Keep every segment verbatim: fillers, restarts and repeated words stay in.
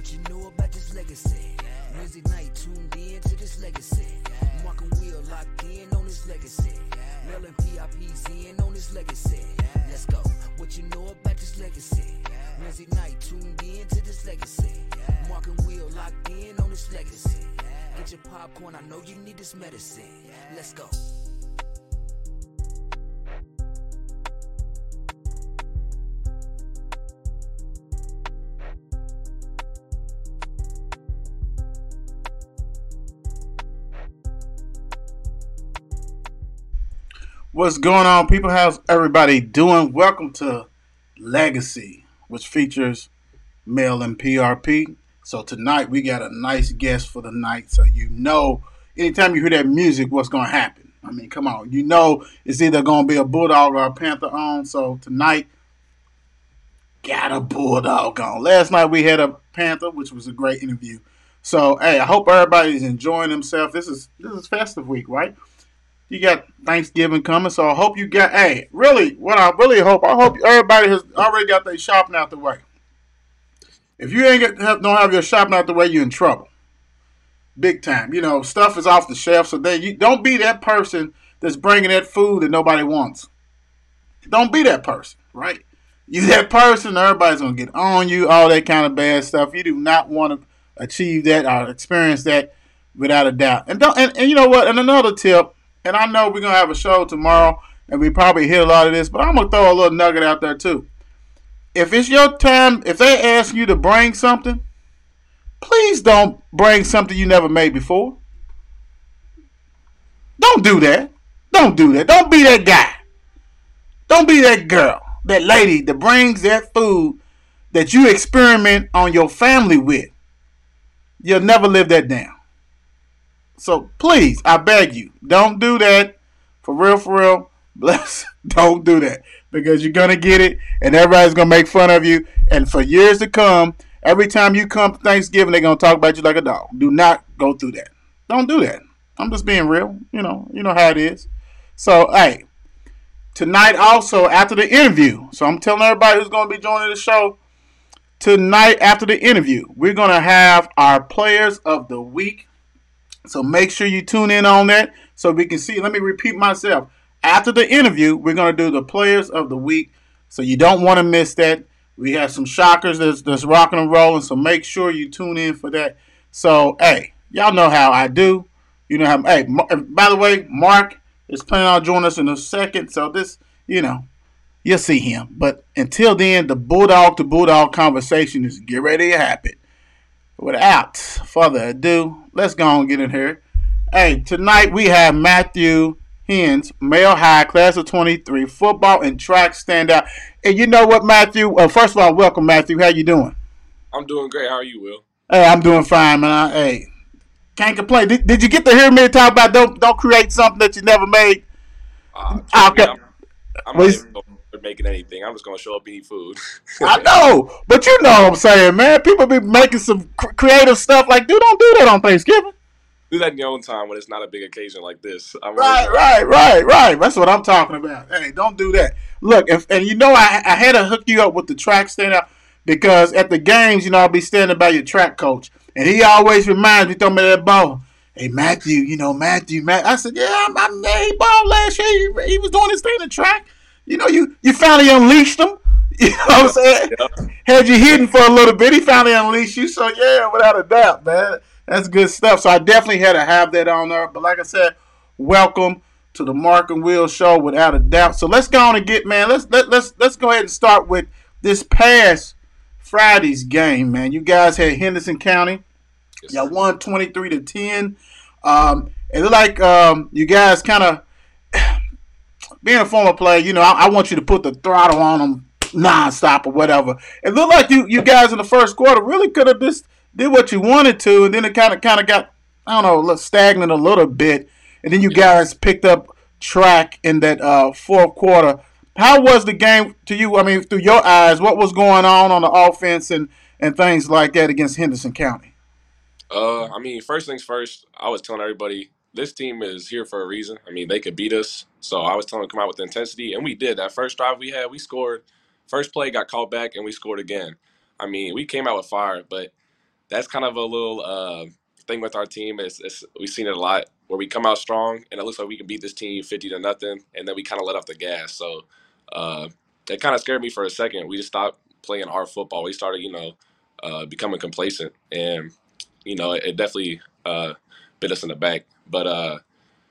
What you know about this legacy? Wednesday night tuned in to this legacy. Mark and Will locked in on this legacy. Mel and P I P's in on this legacy. Let's go. What you know about this legacy? Wednesday night tuned in to this legacy. Mark and Will locked in on this legacy. Get your popcorn, I know you need this medicine. Let's go. What's going on, people? How's everybody doing? Welcome to Legacy, which features Mel and P R P. So tonight we got a nice guest for the night. So you know, anytime you hear that music, what's going to happen? I mean, come on. You know it's either going to be a Bulldog or a Panther on. So tonight, got a Bulldog on. Last night we had a Panther, which was a great interview. So, hey, I hope everybody's enjoying themselves. This is this is festive week, right? You got Thanksgiving coming, so I hope you got, hey, really, what I really hope, I hope everybody has already got their shopping out the way. If you ain't get, don't have your shopping out the way, you're in trouble. Big time. You know, stuff is off the shelf, so then you don't be that person that's bringing that food that nobody wants. Don't be that person, right? You that person, everybody's going to get on you, all that kind of bad stuff. You do not want to achieve that or experience that without a doubt. And, don't, and, and you know what, and another tip, and I know we're going to have a show tomorrow, and we probably hit a lot of this, but I'm going to throw a little nugget out there, too. If it's your time, if they ask you to bring something, please don't bring something you never made before. Don't do that. Don't do that. Don't be that guy. Don't be that girl, that lady that brings that food that you experiment on your family with. You'll never live that down. So please, I beg you, don't do that. For real, for real. Bless. Don't do that. Because you're going to get it, and everybody's going to make fun of you. And for years to come, every time you come to Thanksgiving, they're going to talk about you like a dog. Do not go through that. Don't do that. I'm just being real. You know, you know how it is. So, hey, tonight also, after the interview, so I'm telling everybody who's going to be joining the show, tonight after the interview, we're going to have our Players of the Week. So make sure you tune in on that so we can see. Let me repeat myself. After the interview, we're going to do the Players of the Week. So you don't want to miss that. We have some shockers that's, that's rocking and rolling. So make sure you tune in for that. So, hey, y'all know how I do. You know how, hey, by the way, Mark is planning on joining us in a second. So this, you know, you'll see him. But until then, the Bulldog to Bulldog conversation is get ready to happen. Without further ado, let's go and get in here. Hey, tonight we have Matthew Hens, Male High, class of twenty-three, football and track standout. And you know what, Matthew? Well, first of all, welcome, Matthew. How you doing? I'm doing great. How are you, Will? Hey, I'm doing fine, man. Hey, can't complain. Did, did you get to hear me talk about don't don't create something that you never made? Uh, okay. Me, I'm, I'm not even going to making anything. I'm just going to show up and eat food. I know, but you know what I'm saying, man. People be making some cr- creative stuff like, dude, don't do that on Thanksgiving. Do that in your own time when it's not a big occasion like this. I'm right, really right, right, right. That's what I'm talking about. Hey, don't do that. Look, if, and you know I, I had to hook you up with the track standout because at the games, you know, I'll be standing by your track coach, and he always reminds me, throw me that ball. Hey, Matthew, you know, Matthew, Matt. I said, yeah, I, I made ball last year. He, he was doing his thing in the track. You know, you, you finally unleashed him. You know what I'm saying? Yep. Had you hidden for a little bit. He finally unleashed you. So, yeah, without a doubt, man. That's good stuff. So, I definitely had to have that on there. But like I said, welcome to the Mark and Will Show, without a doubt. So, let's go on and get, man, let's let, let's let's go ahead and start with this past Friday's game, man. You guys had Henderson County. Yes, y'all won twenty-three to ten. Um, it looked like um, you guys kind of, being a former player, you know, I, I want you to put the throttle on them nonstop or whatever. It looked like you, you guys in the first quarter really could have just did what you wanted to, and then it kind of kind of got, I don't know, a little stagnant a little bit, and then you guys picked up track in that uh, fourth quarter. How was the game to you? I mean, through your eyes, what was going on on the offense and, and things like that against Henderson County? Uh, I mean, first things first, I was telling everybody, this team is here for a reason. I mean, they could beat us. So I was telling them to come out with intensity, and we did. That first drive we had, we scored. First play got called back, and we scored again. I mean, we came out with fire, but that's kind of a little uh, thing with our team. Is, is we've seen it a lot where we come out strong and it looks like we can beat this team fifty to nothing, and then we kind of let off the gas. So uh, it kind of scared me for a second. We just stopped playing hard football. We started, you know, uh, becoming complacent, and you know, it, it definitely uh, bit us in the back. But uh,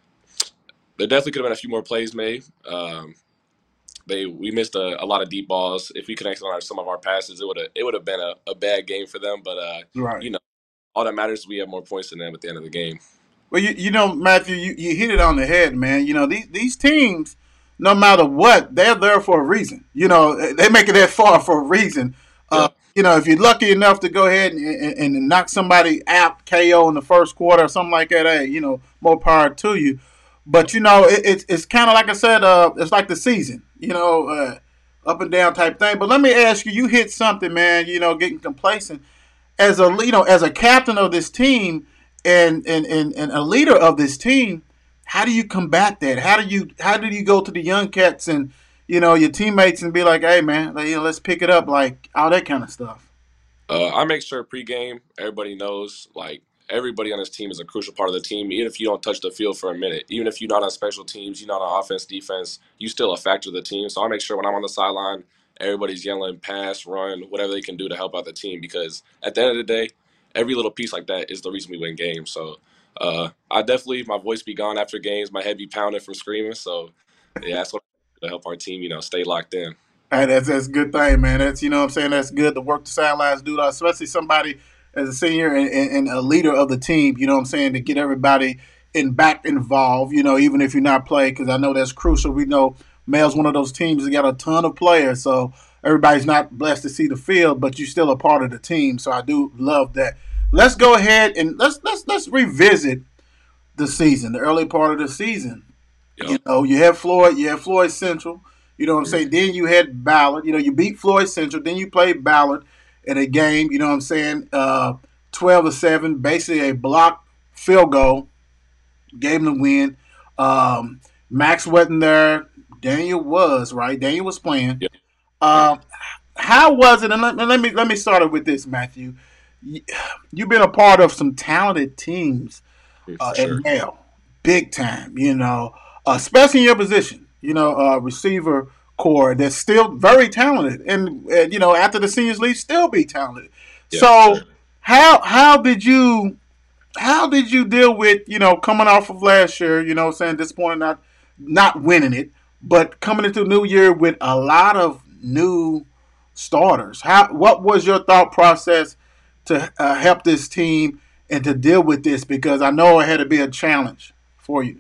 there definitely could have been a few more plays made. Um, they we missed a, a lot of deep balls. If we connected on our, some of our passes, it would have it would have been a, a bad game for them. But uh, Right. you know, all that matters is we have more points than them at the end of the game. Well, you, you know, Matthew, you, you hit it on the head, man. You know, these these teams, no matter what, they're there for a reason. You know, they make it that far for a reason. Uh, Yeah. you know, if you're lucky enough to go ahead and, and, and knock somebody out K O in the first quarter or something like that, hey, you know, more power to you. But you know, it, it's it's kind of like I said, uh, it's like the season. You know, uh, up and down type thing. But let me ask you, you hit something, man. You know, getting complacent as a you know as a captain of this team and and, and and a leader of this team. How do you combat that? How do you how do you go to the young cats and you know your teammates and be like, hey man, like, you know, let's pick it up, like all that kind of stuff. Uh, I make sure pregame everybody knows like everybody on this team is a crucial part of the team. Even if you don't touch the field for a minute, even if you're not on special teams, you're not on offense, defense, you still a factor of the team. So I make sure when I'm on the sideline, everybody's yelling, pass, run, whatever they can do to help out the team. Because at the end of the day, every little piece like that is the reason we win games. So uh, I definitely my voice be gone after games, my head be pounding from screaming. So yeah, that's what I do to help our team, you know, stay locked in. Hey, that's that's a good thing, man. That's you know what I'm saying. That's good to work the sidelines, do that, especially somebody as a senior and, and, and a leader of the team. You know what I'm saying, to get everybody in back involved. You know, even if you're not playing, because I know that's crucial. We know Mail's one of those teams that got a ton of players, so everybody's not blessed to see the field, but you're still a part of the team. So I do love that. Let's go ahead and let's let's let's revisit the season, the early part of the season. You Yep. know, you had Floyd, you had Floyd Central. You know what I'm saying? Then you had Ballard. You know, you beat Floyd Central. Then you played Ballard in a game. You know what I'm saying? Uh, Twelve to seven, basically a block field goal, gave them the win. Um, Max wasn't there. Daniel was right. Daniel was playing. Yep. Yep. Um, how was it? And let, let me let me start it with this, Matthew. You- You've been a part of some talented teams Mm, uh, for at sure. Yale, big time. You know, uh, especially in your position. You know, uh, receiver core that's still very talented, and uh, you know after the seniors leave, still be talented. Yeah, for So sure. how how did you how did you deal with you know coming off of last year? You know, what I'm saying disappointed not not winning it, but coming into the new year with a lot of new starters. How what was your thought process to uh, help this team and to deal with this? Because I know it had to be a challenge for you.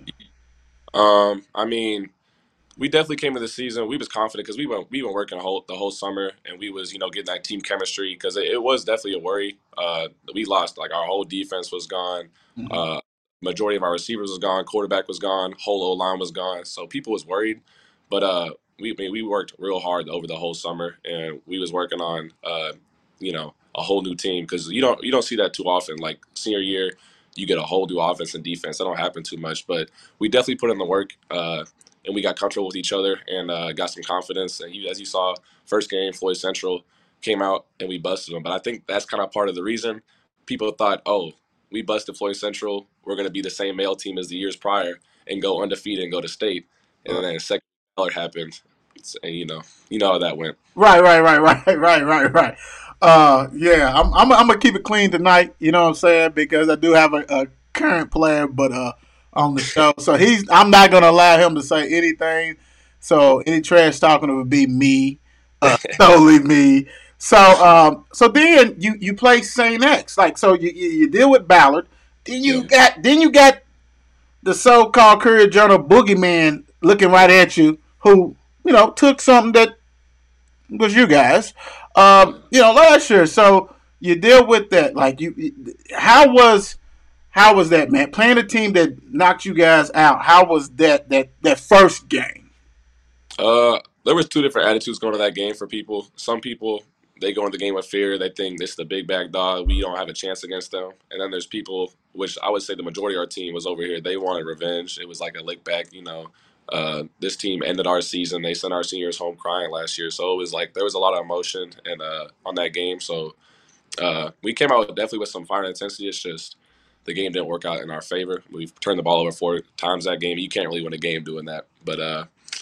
Um, I mean, we definitely came to the season. We was confident because we were we been working the whole the whole summer, and we was you know getting that team chemistry because it, it was definitely a worry. Uh, we lost like our whole defense was gone. Mhm. Uh, majority of our receivers was gone. Quarterback was gone. Whole O line was gone. So people was worried, but uh, we I mean, we worked real hard over the whole summer, and we was working on uh, you know a whole new team because you don't you don't see that too often. Like senior year, you get a whole new offense and defense. That don't happen too much, but we definitely put in the work. Uh, and we got comfortable with each other and uh, got some confidence. And you, as you saw, first game, Floyd Central came out and we busted them. But I think that's kind of part of the reason people thought, oh, we busted Floyd Central. We're going to be the same male team as the years prior and go undefeated and go to state. And then the second color happened, and you know, you know how that went. Right, right, right, right, right, right, right. Uh, yeah, I'm, I'm, I'm gonna keep it clean tonight. You know what I'm saying? Because I do have a, a current player, but uh, on the show, so he's. I'm not gonna allow him to say anything. So any trash talking would be me, uh, solely me. So um, so then you you play Saint X, like so you you, you deal with Ballard. Then you Yeah. got then you got the so-called Courier Journal boogeyman looking right at you, who you know took something that was you guys, um, you know, last year. So you deal with that. Like you, how was how was that, man? Playing a team that knocked you guys out. How was that that that first game? Uh, there was two different attitudes going to that game for people. Some people they go into the game with fear. They think this is the big bag dog. We don't have a chance against them. And then there's people, which I would say the majority of our team was over here. They wanted revenge. It was like a lick back. You know, uh, this team ended our season. They sent our seniors home crying last year. So it was like there was a lot of emotion and uh, on that game. So uh, we came out definitely with some fire and intensity. It's just the game didn't work out in our favor. We've turned the ball over four times that game. You can't really win a game doing that. But uh,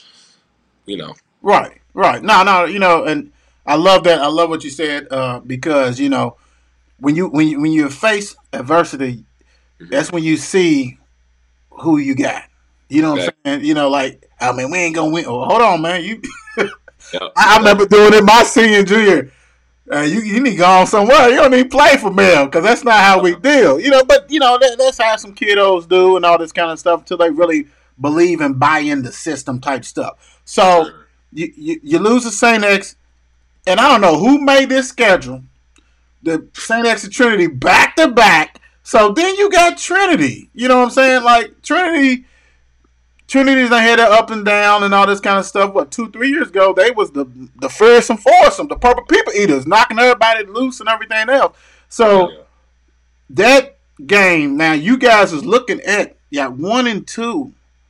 you know, Right, right. No, no, you know, and I love that. I love what you said uh, because you know when you when you, when you face adversity, mm-hmm. that's when you see who you got. You know what Exactly. I'm saying? You know, like I mean, we ain't gonna win. Oh, hold on, man. You, Yep. I, I remember doing it my senior junior. Uh, you you need to go on somewhere. You don't need to play for Mel because that's not how we deal. You know, but you know that, that's how some kiddos do and all this kind of stuff until they really believe and buy in the system type stuff. So Sure. you, you you lose to Saint X, and I don't know who made this schedule. The Saint X and Trinity back to back. So then you got Trinity. You know what I'm saying? Like Trinity. Trinity's done had it up and down and all this kind of stuff. What, two, three years ago, they was the the fearsome foursome, the purple people eaters, knocking everybody loose and everything else. So Yeah. that game, now you guys is looking at yeah one and two,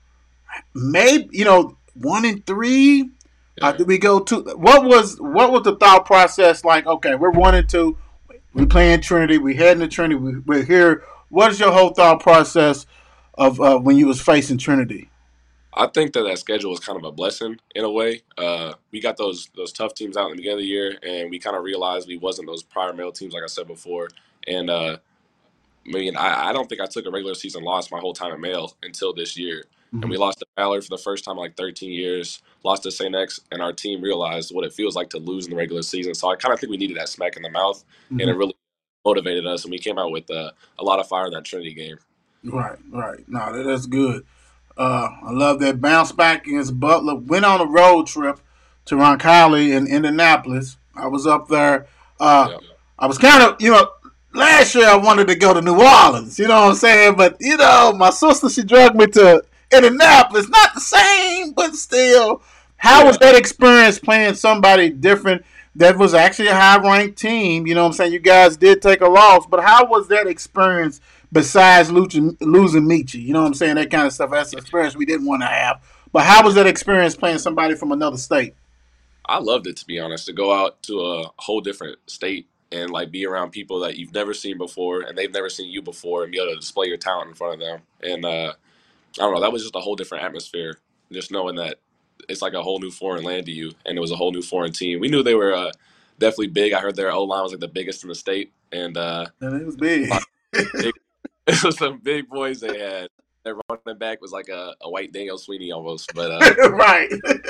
maybe you know one and three. Yeah. Uh, did we go to what was what was the thought process like? Okay, we're one and two. We playing Trinity. We heading to Trinity. We, we're here. What is your whole thought process of uh, when you was facing Trinity? I think that that schedule was kind of a blessing in a way. Uh, we got those those tough teams out in the beginning of the year, and we kind of realized we wasn't those prior male teams, like I said before. And uh, I mean, I, I don't think I took a regular season loss my whole time at Male until this year. And we lost to Ballard for the first time in like thirteen years, lost to Saint X, and our team realized what it feels like to lose in the regular season. So I kind of think we needed that smack in the mouth, Mm-hmm. and it really motivated us, and we came out with uh, a lot of fire in that Trinity game. Right, right. No, that, that's good. Uh, I love that bounce back against Butler. Went on a road trip to Roncalli in Indianapolis. I was up there. Uh, Yeah. I was kind of, you know, last year I wanted to go to New Orleans. You know what I'm saying? But you know, my sister she dragged me to Indianapolis. Not the same, but still. How Yeah. was that experience playing somebody different? That was actually a high ranked team. You know what I'm saying? You guys did take a loss, but how was that experience besides losing, losing Michi? You know what I'm saying? That kind of stuff. That's an experience we didn't want to have. But how was that experience playing somebody from another state? I loved it, to be honest, to go out to a whole different state and like be around people that you've never seen before and they've never seen you before and be able to display your talent in front of them. And uh, I don't know, that was just a whole different atmosphere. Just knowing that it's like a whole new foreign land to you, and it was a whole new foreign team. We knew they were uh, definitely big. I heard their O line was like the biggest in the state, and uh, And it was big. big, it was some big boys they had. Their running back was like a, a white Daniel Sweeney almost, but uh, Right.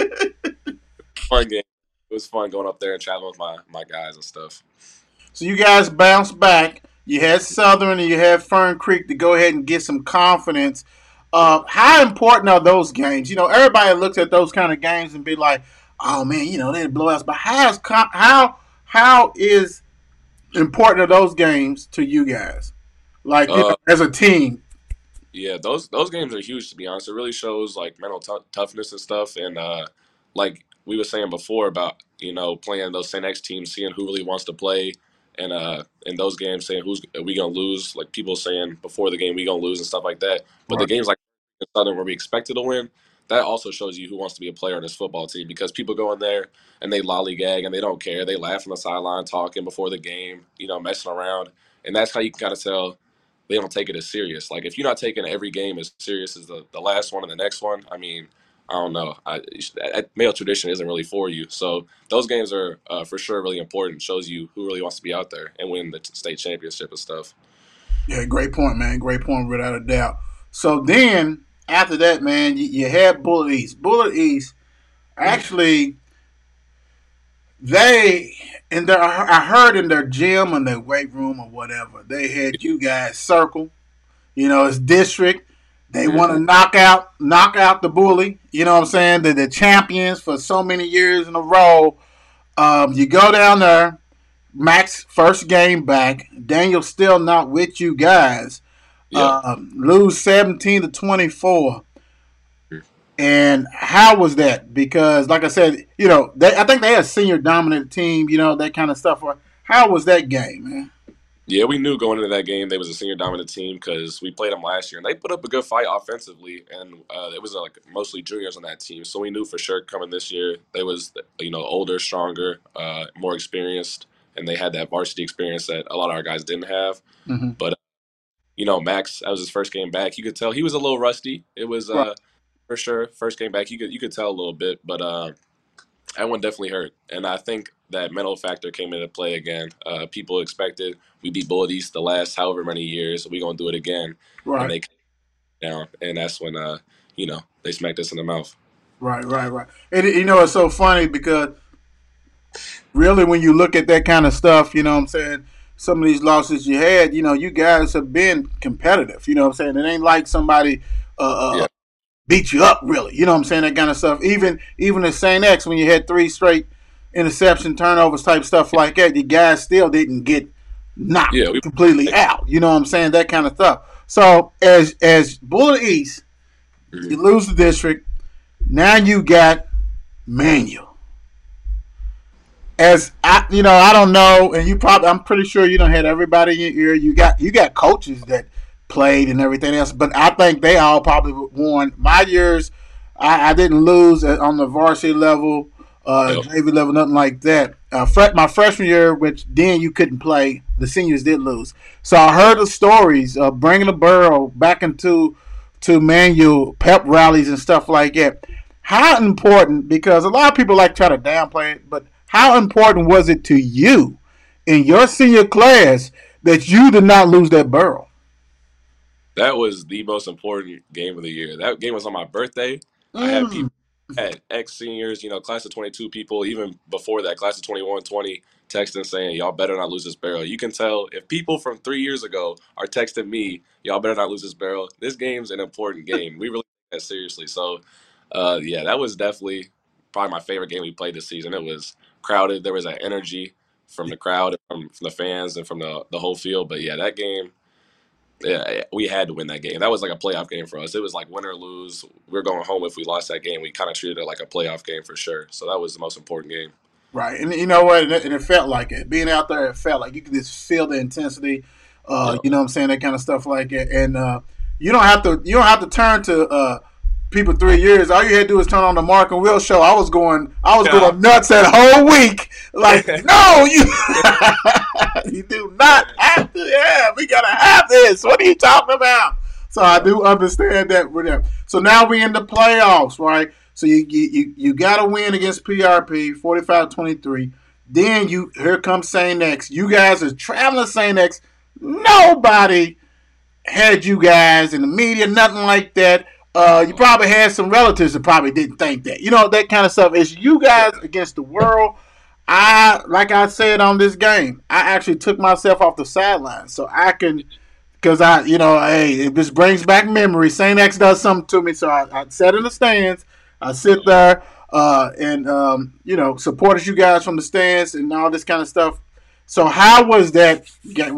fun game. It was fun going up there and traveling with my my guys and stuff. So you guys bounced back. You had Southern and you had Fern Creek to go ahead and get some confidence. Uh, how important are those games? You know, everybody looks at those kind of games and be like, "Oh man, you know they blow us." But how is how how is important are those games to you guys? Like you know, Uh, as a team. Yeah, those those games are huge, to be honest. It really shows like mental tou- toughness and stuff, and uh, like we were saying before about you know playing those Saint X teams, seeing who really wants to play, and uh, in those games saying who's are we gonna lose, like people saying before the game we gonna lose and stuff like that. But the Right. games like Southern where we expected to win, that also shows you who wants to be a player on this football team because people go in there and they lollygag and they don't care, they laugh on the sideline talking before the game, you know, messing around, and that's how you can kind of tell they don't take it as serious. Like if you're not taking every game as serious as the, the last one and the next one, I mean, I don't know. I, that male tradition isn't really for you. So those games are uh, for sure really important. Shows you who really wants to be out there and win the state championship and stuff. Yeah, great point, man. Great point, without a doubt. So then after that, man, you, you had Bullet East. Bullet East actually they in their I heard in their gym and their weight room or whatever, they had you guys circle. You know, it's district. They want to knock out knock out the bully. You know what I'm saying? They're the champions for so many years in a row. Um, you go down there, Max first game back. Daniel still not with you guys. Yeah. Um, lose seventeen to twenty-four. And how was that? Because, like I said, you know, they, I think they had a senior dominant team, you know, that kind of stuff. How was that game, man? Yeah, we knew going into that game they was a senior dominant team because we played them last year and they put up a good fight offensively, and uh, it was uh, like mostly juniors on that team. So we knew for sure coming this year they was you know older, stronger, uh, more experienced, and they had that varsity experience that a lot of our guys didn't have. Mm-hmm. But you know, Max, that was his first game back. You could tell he was a little rusty. It was Right. uh for sure first game back. You could you could tell a little bit, but uh, that one definitely hurt. And I think that mental factor came into play again. Uh, people expected we beat Bullet East the last however many years. We gonna do it again, and Right. they came down, and that's when uh you know they smacked us in the mouth. Right. Right. Right. And you know, it's so funny because really, when you look at that kind of stuff, you know what I'm saying, some of these losses you had, you know, you guys have been competitive. You know what I'm saying? It ain't like somebody uh, uh, Yeah, beat you up, really. You know what I'm saying? That kind of stuff. Even even at Saint X, when you had three straight interception turnovers type stuff like that, you guys still didn't get knocked yeah, we. completely out. You know what I'm saying? That kind of stuff. So as as Bullet East, you Mhm. lose the district. Now you got Manual. As I, you know, I don't know, and you probably, I'm pretty sure you don't had everybody in your ear. You got, you got coaches that played and everything else, but I think they all probably won. My years, I, I didn't lose on the varsity level, uh, Yep. J V level, nothing like that. Uh, fre- my freshman year, which then you couldn't play, the seniors did lose. So I heard the stories of bringing the borough back into to Manual pep rallies and stuff like that. How important? Because a lot of people like try to downplay it, but how important was it to you in your senior class that you did not lose that borough? That was the most important game of the year. That game was on my birthday. I had Mm. people, had ex seniors, you know, class of twenty-two people, even before that, class of twenty-one, twenty, texting saying, y'all better not lose this barrel. You can tell if people from three years ago are texting me, y'all better not lose this barrel. This game's an important game. We really take that seriously. So, uh, yeah, that was definitely probably my favorite game we played this season. It was crowded. There was that energy from the crowd, from, from the fans, and from the, the whole field. But yeah, that game, yeah, we had to win that game. That was like a playoff game for us. It was like win or lose. We are going home if we lost that game. We kind of treated it like a playoff game for sure. So that was the most important game. Right, and you know what? And it, and it felt like it. Being out there, it felt like you could just feel the intensity. Uh, Yeah, you know what I'm saying? That kind of stuff like it. And uh, you don't have to. You don't have to turn to uh, people three years. All you had to do is turn on the Mark and Will show. I was going. I was yeah, going nuts that whole week. Like, no, you. You do not have to. Yeah, we gotta have this. What are you talking about? So I do understand that with them. So now we in the playoffs, right? So you you you, you got to win against P R P, forty-five twenty-three. Then you here comes Saint X. You guys are traveling to Saint X. Nobody had you guys in the media, nothing like that. Uh, you probably had some relatives that probably didn't think that. You know, that kind of stuff. It's you guys against the world. I, like I said on this game, I actually took myself off the sideline so I can, because I, you know, hey, it just brings back memories. Saint X does something to me, so I, I sat in the stands. I sit there uh, and, um, you know, supported you guys from the stands and all this kind of stuff. So how was that?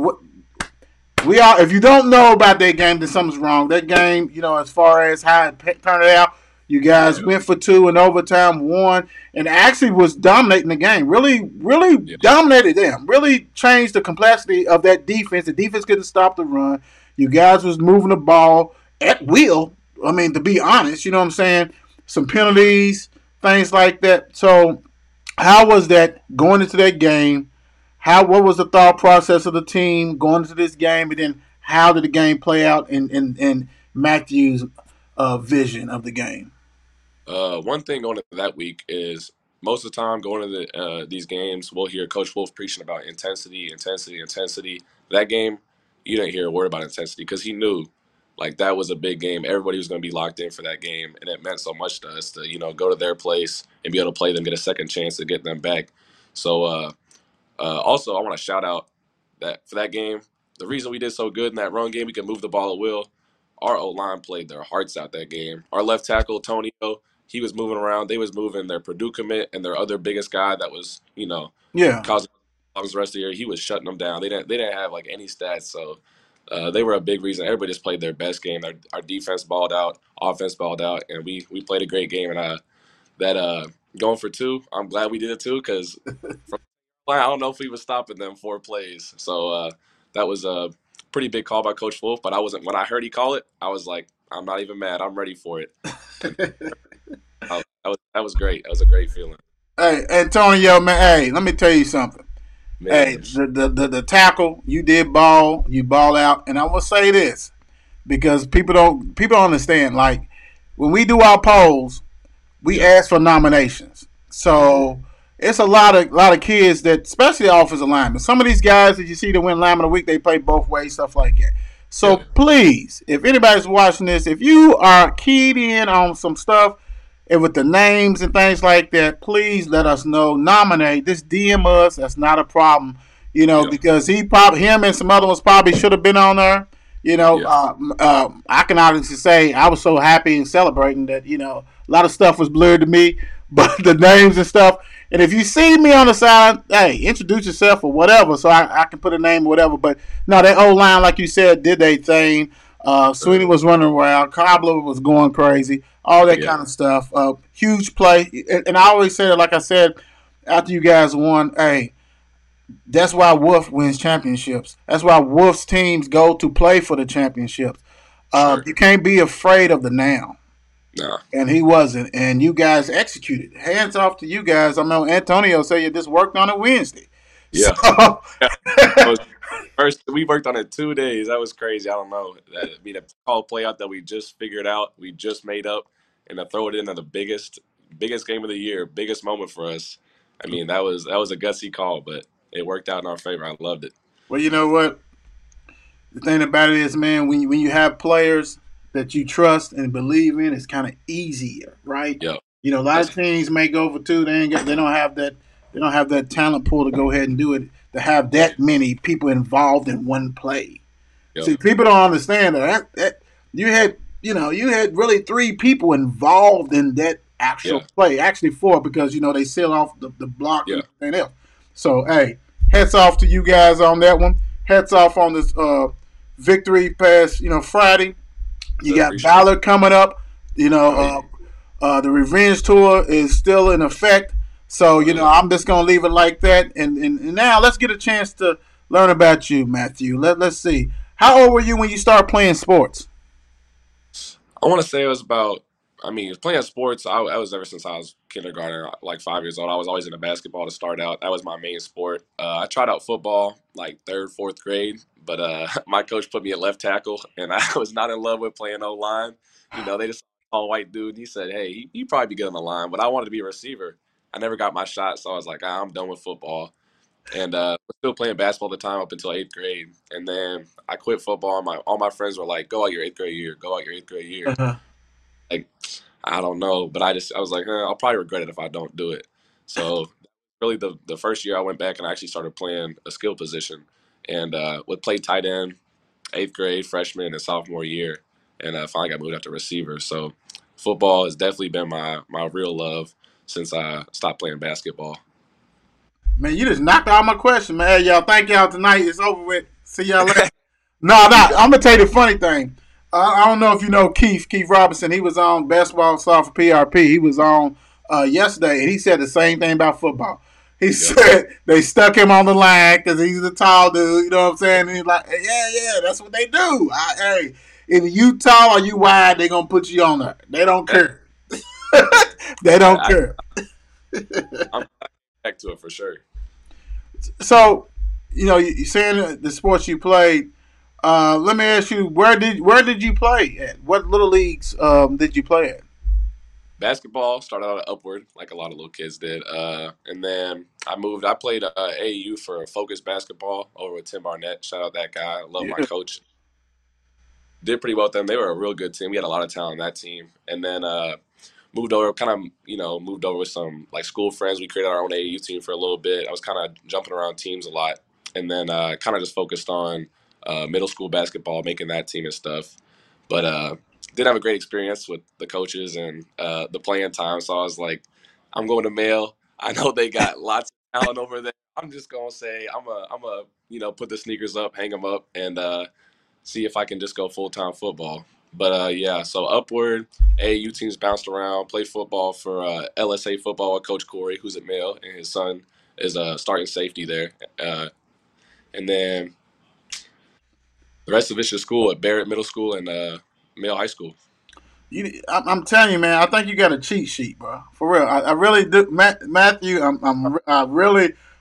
We all, if you don't know about that game, then something's wrong. That game, you know, as far as how it turned out, you guys yeah, went for two in overtime, won, and actually was dominating the game. Really, really yeah. dominated them. Really changed the complexity of that defense. The defense couldn't stop the run. You guys was moving the ball at will. I mean, to be honest, you know what I'm saying? Some penalties, things like that. So, how was that going into that game? How what was the thought process of the team going into this game, and then how did the game play out in in, in Matthew's uh, vision of the game? Uh, one thing going into that week is most of the time going into the, uh, these games, we'll hear Coach Wolf preaching about intensity, intensity, intensity. That game, you didn't hear a word about intensity because he knew like that was a big game. Everybody was going to be locked in for that game, and it meant so much to us to you know go to their place and be able to play them, get a second chance to get them back. So uh, uh, also, I want to shout out that for that game, the reason we did so good in that run game, we could move the ball at will. Our O line played their hearts out that game. Our left tackle Tonio, he was moving around. They was moving their Purdue commit and their other biggest guy that was you know Yeah, causing problems the rest of the year. He was shutting them down. They didn't they didn't have like any stats, so uh, they were a big reason. Everybody just played their best game. Our, our defense balled out, offense balled out, and we we played a great game. And uh, that uh, going for two, I'm glad we did it too because I don't know if we was stopping them four plays. So uh, that was a pretty big call by Coach Wolf. But I wasn't when I heard he call it. I was like, I'm not even mad. I'm ready for it. And I, that was that was great. That was a great feeling. hey Antonio, man, hey, let me tell you something. Hey, Man, the, the the the tackle, you did ball, you ball out, and I will say this because people don't people don't understand. Like when we do our polls, we yeah, ask for nominations. So it's a lot of lot of kids that, especially offensive linemen. Some of these guys that you see that win lineman of the week, they play both ways, stuff like that. So yeah, please, if anybody's watching this, if you are keyed in on some stuff and with the names and things like that, please let us know. Nominate. Just D M us. That's not a problem. You know, yeah, because he probably him and some other ones probably should have been on there. You know, yeah, uh, uh, I can honestly say I was so happy and celebrating that you know a lot of stuff was blurred to me, but the names and stuff. And if you see me on the side, hey, introduce yourself or whatever, so I, I can put a name or whatever. But no, that old line, like you said, did their thing. Uh, Sweeney uh, was running around. Cobbler was going crazy. All that yeah, kind of stuff. Uh, huge play. And, and I always say, like I said, after you guys won, hey, that's why Wolf wins championships. That's why Wolf's teams go to play for the championships. Uh, sure. you can't be afraid of the now. Nah, And he wasn't. And you guys executed. Hands off to you guys. I know Antonio said you just worked on it Wednesday. So, yeah. Yeah. I was first. We worked on it two days. That was crazy. I don't know. That, I mean, a call play out that we just figured out, we just made up, and to throw it into the biggest, biggest game of the year, biggest moment for us. I mean, that was that was a gutsy call, but it worked out in our favor. I loved it. well, you know what? The thing about it is, man, when you, when you have players that you trust and believe in, it's kind of easier, right? Yo, You know, a lot that's of teams may go for two. They ain't got, they don't have that they don't have that talent pool to go ahead and do it. To have that many people involved in one play. yo, See, people don't understand that, that, that you had you know you had really three people involved in that actual yeah, play. Actually, four because you know they seal off the, the block yeah. and everything else. So, hey, hats off to you guys on that one. Hats off on this uh, victory past you know Friday. You So got appreciate it. Valor coming up. You know, Oh yeah, uh, uh, the Revenge Tour is still in effect. So, oh you know, yeah. I'm just going to leave it like that. And, and, and now let's get a chance to learn about you, Matthew. Let, let's see. How old were you when you started playing sports? I want to say it was about. I mean, playing sports. I, I was ever since I was kindergarten, like five years old. I was always into basketball to start out. That was my main sport. Uh, I tried out football like third, fourth grade, but uh, my coach put me at left tackle, and I was not in love with playing O line. You know, they just saw a white dude, and he said, "Hey, he he probably be good on the line," but I wanted to be a receiver. I never got my shot, so I was like, ah, "I'm done with football." And uh, I was still playing basketball at the time up until eighth grade, and then I quit football. And my all my friends were like, "Go out your eighth grade year, go out your eighth grade year." Uh-huh. Like, I don't know, but I just I was like, eh, I'll probably regret it if I don't do it. So really, the the first year I went back and I actually started playing a skill position, and uh, would play tight end eighth grade, freshman, and sophomore year, and uh, finally got moved up to receiver. So football has definitely been my my real love since I stopped playing basketball. Man, you just knocked out my question, man. Hey, y'all, thank y'all tonight. It's over with. See y'all later. No, no, You got I'm going to tell you the funny thing. Uh, I don't know if you know Keith, Keith Robinson. He was on Basketball Soft for P R P. He was on uh, yesterday, and he said the same thing about football. He yeah, said they stuck him on the line because he's a tall dude. You know what I'm saying? And he's like, yeah, yeah, that's what they do. I, hey, if you tall or you wide, they gonna put you on there. They don't care. They don't I, care. I, I'm back to it for sure. So, you know, you saying the sports you played. Uh, let me ask you, where did where did you play at? What little leagues um, did you play at? Basketball started out at Upward, like a lot of little kids did, uh, and then I moved. I played uh, A A U for Focus Basketball over with Tim Barnett. Shout out that guy. I love my Yeah. coach. Did pretty well with them. They were a real good team. We had a lot of talent on that team, and then uh, moved over. Kind of, you know, moved over with some like school friends. We created our own A A U team for a little bit. I was kind of jumping around teams a lot, and then uh, kind of just focused on uh, middle school basketball, making that team and stuff. But uh, did have a great experience with the coaches and uh, the playing time. So I was like, I'm going to Mail. I know they got lots of talent over there. I'm just gonna say I'm a I'm a you know put the sneakers up, hang them up, and uh, see if I can just go full time football. But uh, yeah, so Upward, A A U teams bounced around, played football for uh, L S A football with Coach Corey, who's at Mail, and his son is a uh, starting safety there. Uh, and then the rest of it's just school at Barrett Middle School and uh, Mail High School. You, I'm, I'm telling you, man. I think you got a cheat sheet, bro. For real, I, I really do, Matt, Matthew. I'm, I'm, I really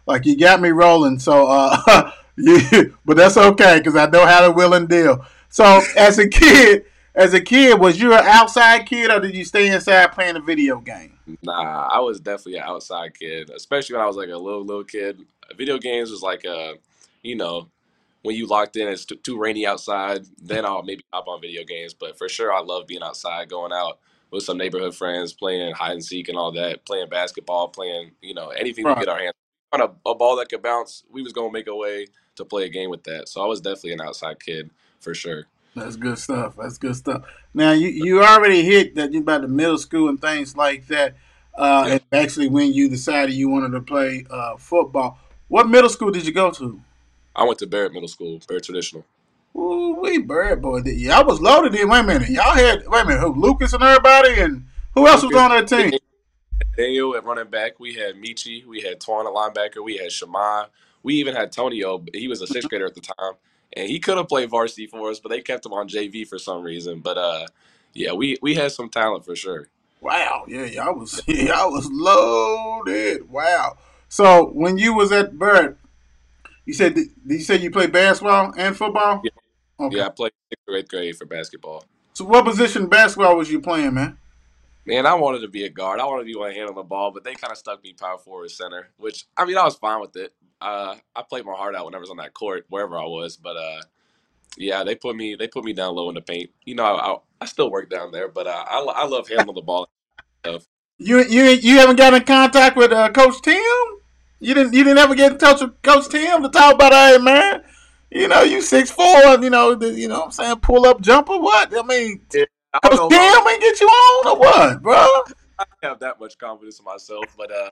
like you got me rolling. So, uh, you, but that's okay because I know how to will and deal. So, as a kid, as a kid, was you an outside kid or did you stay inside playing a video game? Nah, I was definitely an outside kid, especially when I was like a little little kid. Video games was like uh, you know, when you locked in, it's too, too rainy outside. Then I'll maybe hop on video games. But for sure, I love being outside, going out with some neighborhood friends, playing hide and seek and all that, playing basketball, playing you know anything we Right. get our hands on a, a ball that could bounce. We was gonna make a way to play a game with that. So I was definitely an outside kid for sure. That's good stuff. That's good stuff. Now you, you already hit that you about the middle school and things like that. Uh, Yeah, and actually, when you decided you wanted to play uh, football, what middle school did you go to? I went to Barrett Middle School, Barrett Traditional. Ooh, we bird boy. Y'all was loaded in. Wait a minute. Y'all had wait a minute. Who, Lucas and everybody, and who else was Lucas, on that team? Daniel at running back. We had Michi. We had Twan at linebacker. We had Shema. We even had Tonio. He was a sixth grader at the time, and he could have played varsity for us, but they kept him on J V for some reason. But uh, yeah, we we had some talent for sure. Wow. Yeah, y'all was y'all was loaded. Wow. So when you was at Bird, you said did you say you played basketball and football? Yeah, Okay. yeah. I played sixth or eighth grade for basketball. So what position basketball was you playing, man? Man, I wanted to be a guard. I wanted to be one hand on the ball, but they kind of stuck me power forward center, which I mean I was fine with it. Uh, I played my heart out whenever I was on that court, wherever I was. But uh, yeah, they put me they put me down low in the paint. You know, I I, I still work down there, but uh, I I love handling the ball and stuff. You you you haven't got in contact with uh, Coach Tim? You didn't you didn't ever get in touch with Coach Tim to talk about, hey man, you know you six four, you know the, you know what I'm saying, pull up jumper. What I mean, Yeah, I don't Coach know if I Tim ain't get you on or what, bro? have that much confidence in myself, but uh,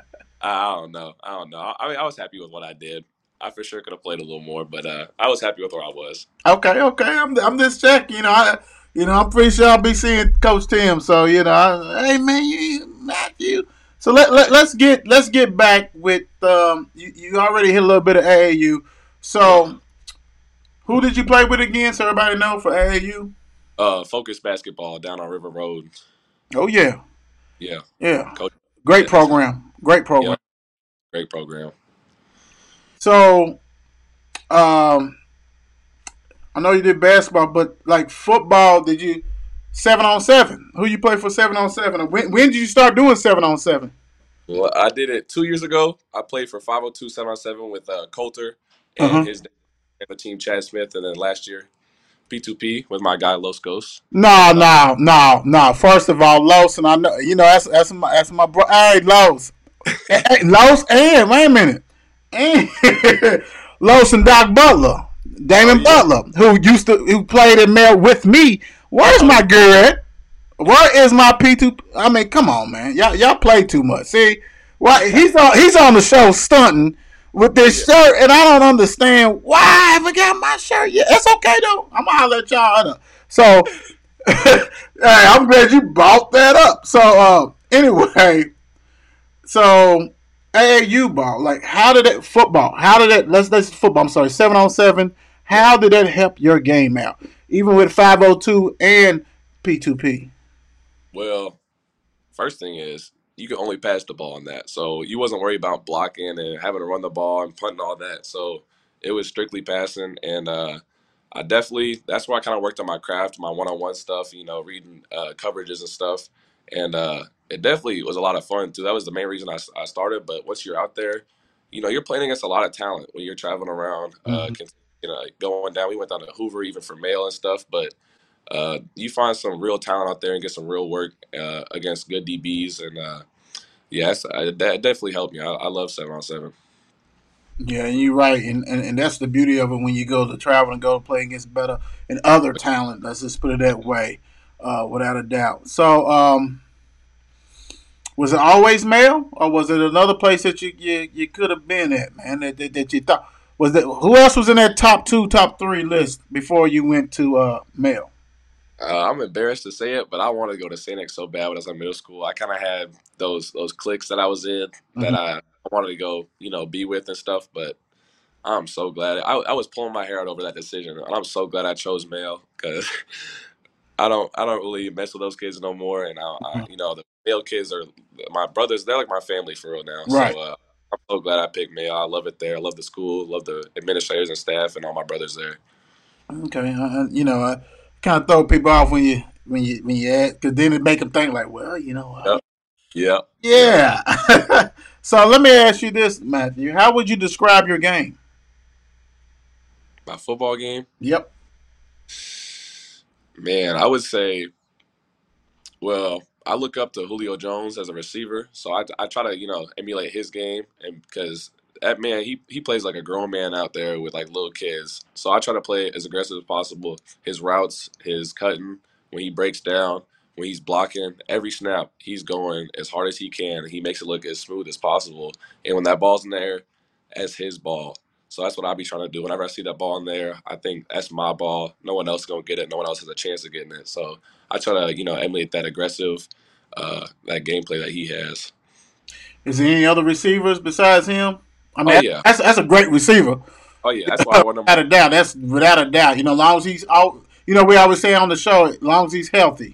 I don't know. I don't know. I mean, I was happy with what I did. I for sure could have played a little more, but uh, I was happy with where I was. Okay, okay, I'm I'm just checking. You know, I you know I'm pretty sure I'll be seeing Coach Tim. So you know, I, hey man, you Matthew. So let, let let's get let's get back with um you, you already hit a little bit of A A U. Yeah. So who did you play with again? So everybody know for A A U. Uh, focus basketball down on River Road. Oh yeah, Yeah, yeah. coach. Great Yeah, that's him. program. Great Yeah, program. great program. So um I know you did basketball, but like football, did you seven on seven? Who you play for seven on seven? When when did you start doing seven on seven? Well, I did it two years ago. I played for five oh two seven on seven with uh, Coulter Uh and huh. his and the team Chad Smith, and then last year P two P with my guy Los Gos. No, Uh, no, no, no. First of all, Los, and I know you know that's that's my that's my bro. Hey, Los, hey, hey, Los, and wait a minute, and Los and Doc Butler, oh Damon yeah. Butler, who used to who played in there with me. Where's Oh my yeah. girl at? Where is my P two? I mean, come on, man. Y'all, y'all play too much. See, why he's on he's on the show stunting with this Yeah. shirt, and I don't understand why I haven't got my shirt yet. It's okay though. I'm gonna holler at y'all. Other. So, hey, I'm glad you brought that up. So, uh, anyway, so A A U ball, like, how did that football? How did that? Let's let's football. I'm sorry, seven on seven. Yeah. How did that help your game out, even with five oh two and P two P? Well, first thing is you can only pass the ball on that. So you wasn't worried about blocking and having to run the ball and punting all that. So it was strictly passing. And uh, I definitely, that's where I kind of worked on my craft, my one on one stuff, you know, reading uh, coverages and stuff. And uh, it definitely was a lot of fun too. That was the main reason I, I started. But once you're out there, you know, you're playing against a lot of talent when you're traveling around, uh, Mm-hmm. can, you know, going down. We went down to Hoover even for mail and stuff. But uh, you find some real talent out there and get some real work uh, against good D Bs. And uh, yes, I, that definitely helped me. I, I love seven on seven. Yeah, and you're right, and, and and that's the beauty of it when you go to travel and go to play against better and other talent. Let's just put it that way, uh, without a doubt. So, um, was it always male, or was it another place that you you, you could have been at, man? That, that, that you thought was that? Who else was in that top two, top three list before you went to uh, male? Uh, I'm embarrassed to say it, but I wanted to go to Saint X so bad when I was in middle school. I kind of had those those cliques that I was in that Mm-hmm. I, I wanted to go, you know, be with and stuff. But I'm so glad. I, I was pulling my hair out over that decision, and I'm so glad I chose male because I don't I don't really mess with those kids no more. And I, I Mm-hmm. you know, the male kids are my brothers. They're like my family for real now. Right. So uh, I'm so glad I picked Mayo. I love it there. I love the school, love the administrators and staff, and all my brothers there. Okay, uh, you know, I kind of throw people off when you when you when you ask, because then it make them think like, well, you know, uh, Yep, yep, yep. yeah. So let me ask you this, Matthew: how would you describe your game? My football game, Yep. man, I would say, well, I look up to Julio Jones as a receiver, so I, I try to you know emulate his game, and because that man he he plays like a grown man out there with like little kids, so I try to play as aggressive as possible. His routes, his cutting, when he breaks down, when he's blocking, every snap he's going as hard as he can, and he makes it look as smooth as possible. And when that ball's in there, that's his ball. So that's what I be trying to do. Whenever I see that ball in there, I think that's my ball. No one else is gonna get it. No one else has a chance of getting it. So I try to, you know, emulate that aggressive, uh, that gameplay that he has. Is there any other receivers besides him? I Oh mean, yeah, that's that's a great receiver, oh yeah. That's why I want him. without a doubt. That's without a doubt. You know, as long as he's out. You know, we always say on the show, as long as he's healthy.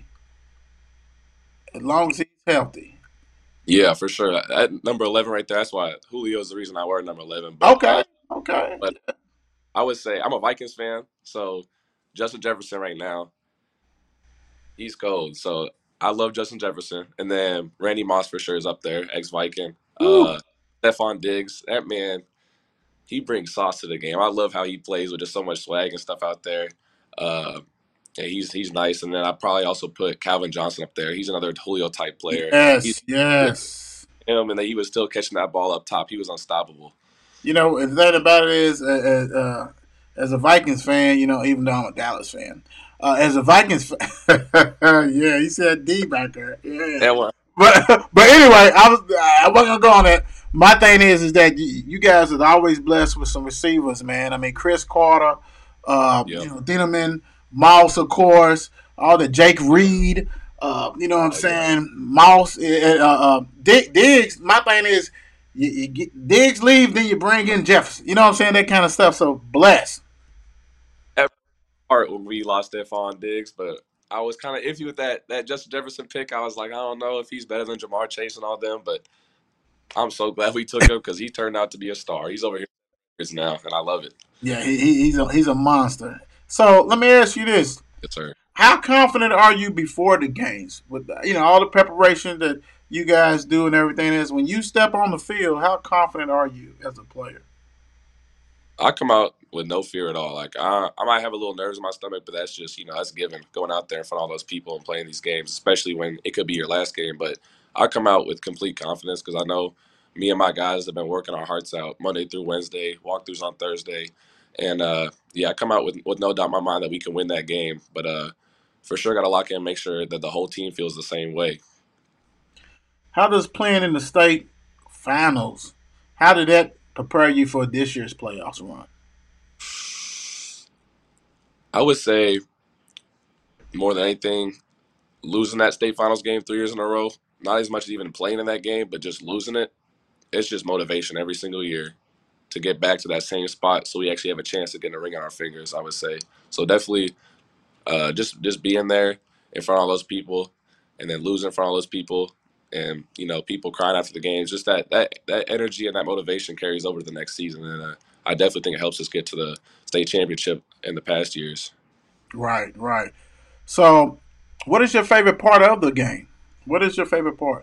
As long as he's healthy. Yeah, for sure. At number eleven right there. That's why Julio is the reason I wear number eleven. But Okay. uh, Okay. but I would say I'm a Vikings fan, so Justin Jefferson right now, he's cold. So I love Justin Jefferson, and then Randy Moss for sure is up there, ex Viking. Woo. Uh, Stephon Diggs, that man, he brings sauce to the game. I love how he plays with just so much swag and stuff out there. Uh, and he's he's nice. And then I probably also put Calvin Johnson up there. He's another Julio type player. He's Yes. Yes. him, and then he was still catching that ball up top. He was unstoppable. You know, the thing about it is, uh, uh, uh, as a Vikings fan, you know, even though I'm a Dallas fan, uh, as a Vikings fan, yeah, he said D back there. Yeah. And one, But but anyway, I was I wasn't gonna go on that. My thing is is that you, you guys are always blessed with some receivers, man. I mean, Chris Carter, uh, yep. you know, Dinnerman, Mouse, of course, all the Jake Reed. Uh, you know what I'm Oh, yeah. saying? Mouse, uh, uh, Dig- Diggs. My thing is, you, you get, Diggs leave, then you bring in Jefferson. You know what I'm saying? That kind of stuff. So bless. That part when we lost Stephon Diggs, but I was kind of iffy with that that Justin Jefferson pick. I was like, I don't know if he's better than Jamar Chase and all them, but I'm so glad we took him because he turned out to be a star. He's over here now, and I love it. Yeah, he, he, he's a he's a monster. So let me ask you this: Yes, sir. how confident are you before the games with you know all the preparation that you guys do and everything is when you step on the field? How confident are you as a player? I come out with no fear at all. Like I, I might have a little nerves in my stomach, but that's just you know that's given going out there in front of all those people and playing these games, especially when it could be your last game. But I come out with complete confidence because I know me and my guys have been working our hearts out Monday through Wednesday, walkthroughs on Thursday, and uh, yeah, I come out with with no doubt in my mind that we can win that game. But uh, for sure, got to lock in, and make sure that the whole team feels the same way. How does playing in the state finals? How did that prepare you for this year's playoffs run? I would say more than anything, losing that state finals game three years in a row, not as much as even playing in that game, but just losing it, it's just motivation every single year to get back to that same spot so we actually have a chance to get a ring on our fingers, I would say. So definitely uh, just just being there in front of all those people and then losing in front of all those people and, you know, people crying after the games, just that that, that energy and that motivation carries over to the next season. And uh, I definitely think it helps us get to the state championship in the past years. Right, right. So, what is your favorite part of the game? What is your favorite part?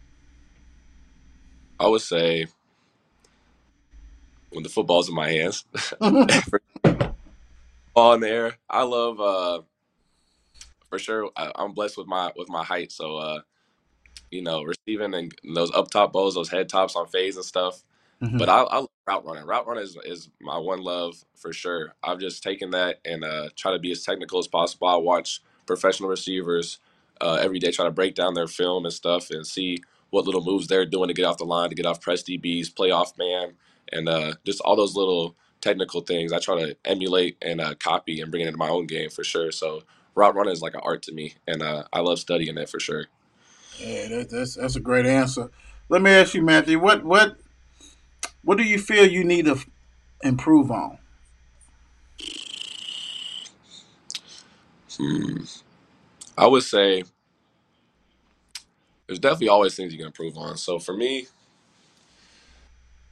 I would say when the football's in my hands. For ball in the air. I love uh for sure I, I'm blessed with my with my height. So uh you know, receiving and those up top balls, those head tops on phase and stuff. Mhm. But I, I love route running. Route running is, is my one love for sure. I've just taken that and uh, try to be as technical as possible. I watch professional receivers uh, every day, try to break down their film and stuff and see what little moves they're doing to get off the line, to get off press D Bs, play off man, and uh, just all those little technical things. I try to emulate and uh, copy and bring it into my own game for sure. So route running is like an art to me, and uh, I love studying it for sure. Yeah, that, that's that's a great answer. Let me ask you, Matthew, what what what do you feel you need to improve on? Hmm. I would say there's definitely always things you can improve on. So for me,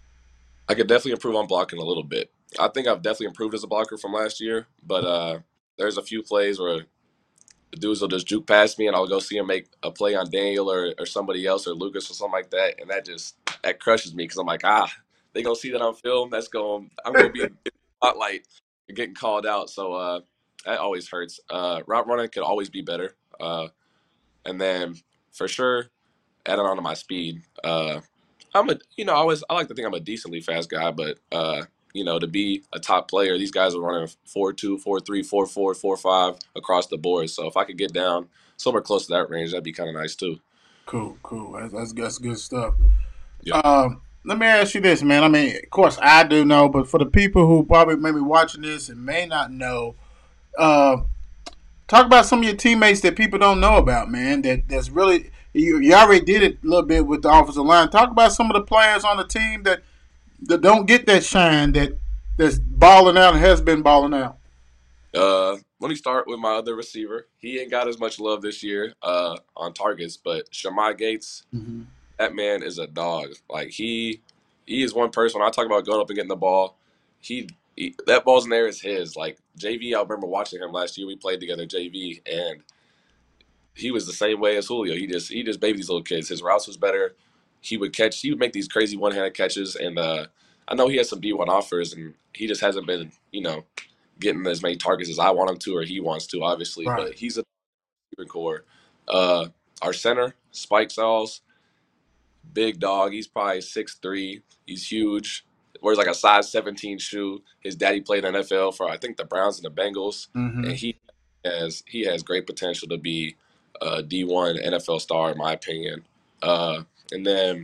I could definitely improve on blocking a little bit. I think I've definitely improved as a blocker from last year, but uh, there's a few plays where the dudes will just juke past me, and I'll go see him make a play on Daniel or, or somebody else or Lucas or something like that, and that just that crushes me because I'm like, ah, they gonna see that on film. That's going. I'm gonna be in the spotlight and getting called out. So uh, that always hurts. Uh, route running could always be better, uh, and then for sure adding on to my speed. Uh, I'm a, you know, I always I like to think I'm a decently fast guy, but uh, you know, to be a top player, these guys are running four two, four three, four four, four five across the board. So if I could get down somewhere close to that range, that'd be kind of nice too. Cool, cool. That's, that's, that's good stuff. Yeah. Um, let me ask you this, man. I mean, of course, I do know, but for the people who probably may be watching this and may not know, uh, talk about some of your teammates that people don't know about, man. That that's really you, you already did it a little bit with the offensive line. Talk about some of the players on the team that that don't get that shine that that's balling out and has been balling out. Uh, let me start with my other receiver. He ain't got as much love this year uh, on targets, but Shamai Gates, Mm-hmm. that man is a dog. Like he, he is one person. When I talk about going up and getting the ball, he, he that ball's in there is his. Like J V, I remember watching him last year. We played together J V, and he was the same way as Julio. He just he just babied these little kids. His routes was better. He would catch. He would make these crazy one handed catches, and uh, I know he has some D one offers, and he just hasn't been, you know, getting as many targets as I want him to or he wants to, obviously. Right. But he's a core. Uh, our center, Spike Sauls, big dog. He's probably six three. He's huge. Wears like a size seventeen shoe. His daddy played in the N F L for I think the Browns and the Bengals, Mm-hmm. and he has he has great potential to be a D one N F L star in my opinion. Uh, and then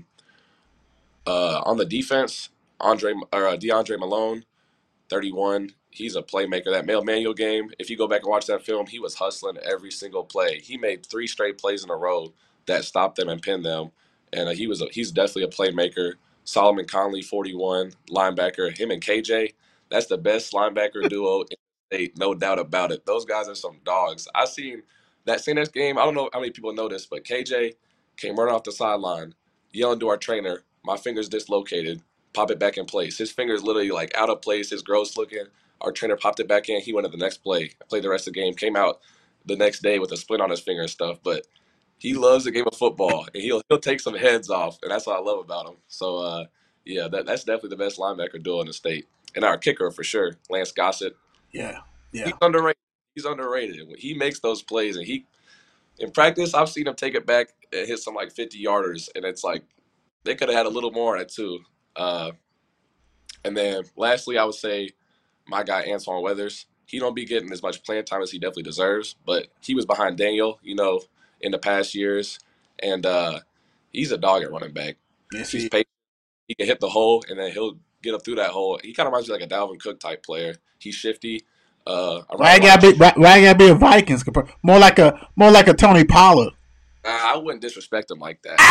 uh, on the defense, Andre or uh, DeAndre Malone, thirty-one. He's a playmaker. That Mel Manual game, if you go back and watch that film, he was hustling every single play. He made three straight plays in a row that stopped them and pinned them. And uh, he was a, he's definitely a playmaker. Solomon Conley, forty-one, linebacker. Him and K J, that's the best linebacker duo in the state, no doubt about it. Those guys are some dogs. I seen that seen this game. I don't know how many people know this, but K J came running off the sideline, yelling to our trainer, "My finger's dislocated. Pop it back in place." His finger's literally like out of place. His gross looking. Our trainer popped it back in. He went to the next play. Played the rest of the game. Came out the next day with a splint on his finger and stuff. But he loves the game of football, and he'll he'll take some heads off, and that's what I love about him. So uh, yeah, that that's definitely the best linebacker duo in the state, and our kicker for sure, Lance Gossett. Yeah, yeah. He's underrated. He's underrated. When he makes those plays, and he in practice, I've seen him take it back and hit some like fifty yarders, and it's like they could have had a little more on it too. Uh, and then lastly, I would say my guy Antoine Weathers. He don't be getting as much playing time as he definitely deserves, but he was behind Daniel, you know, in the past years, and uh, he's a dog at running back. Yes, He's he, patient. He can hit the hole, and then he'll get up through that hole. He kind of reminds me like a Dalvin Cook type player. He's shifty. Uh, why I gotta be? Why, why I gotta be a Vikings? More like a more like a Tony Pollard. Uh, I wouldn't disrespect him like that.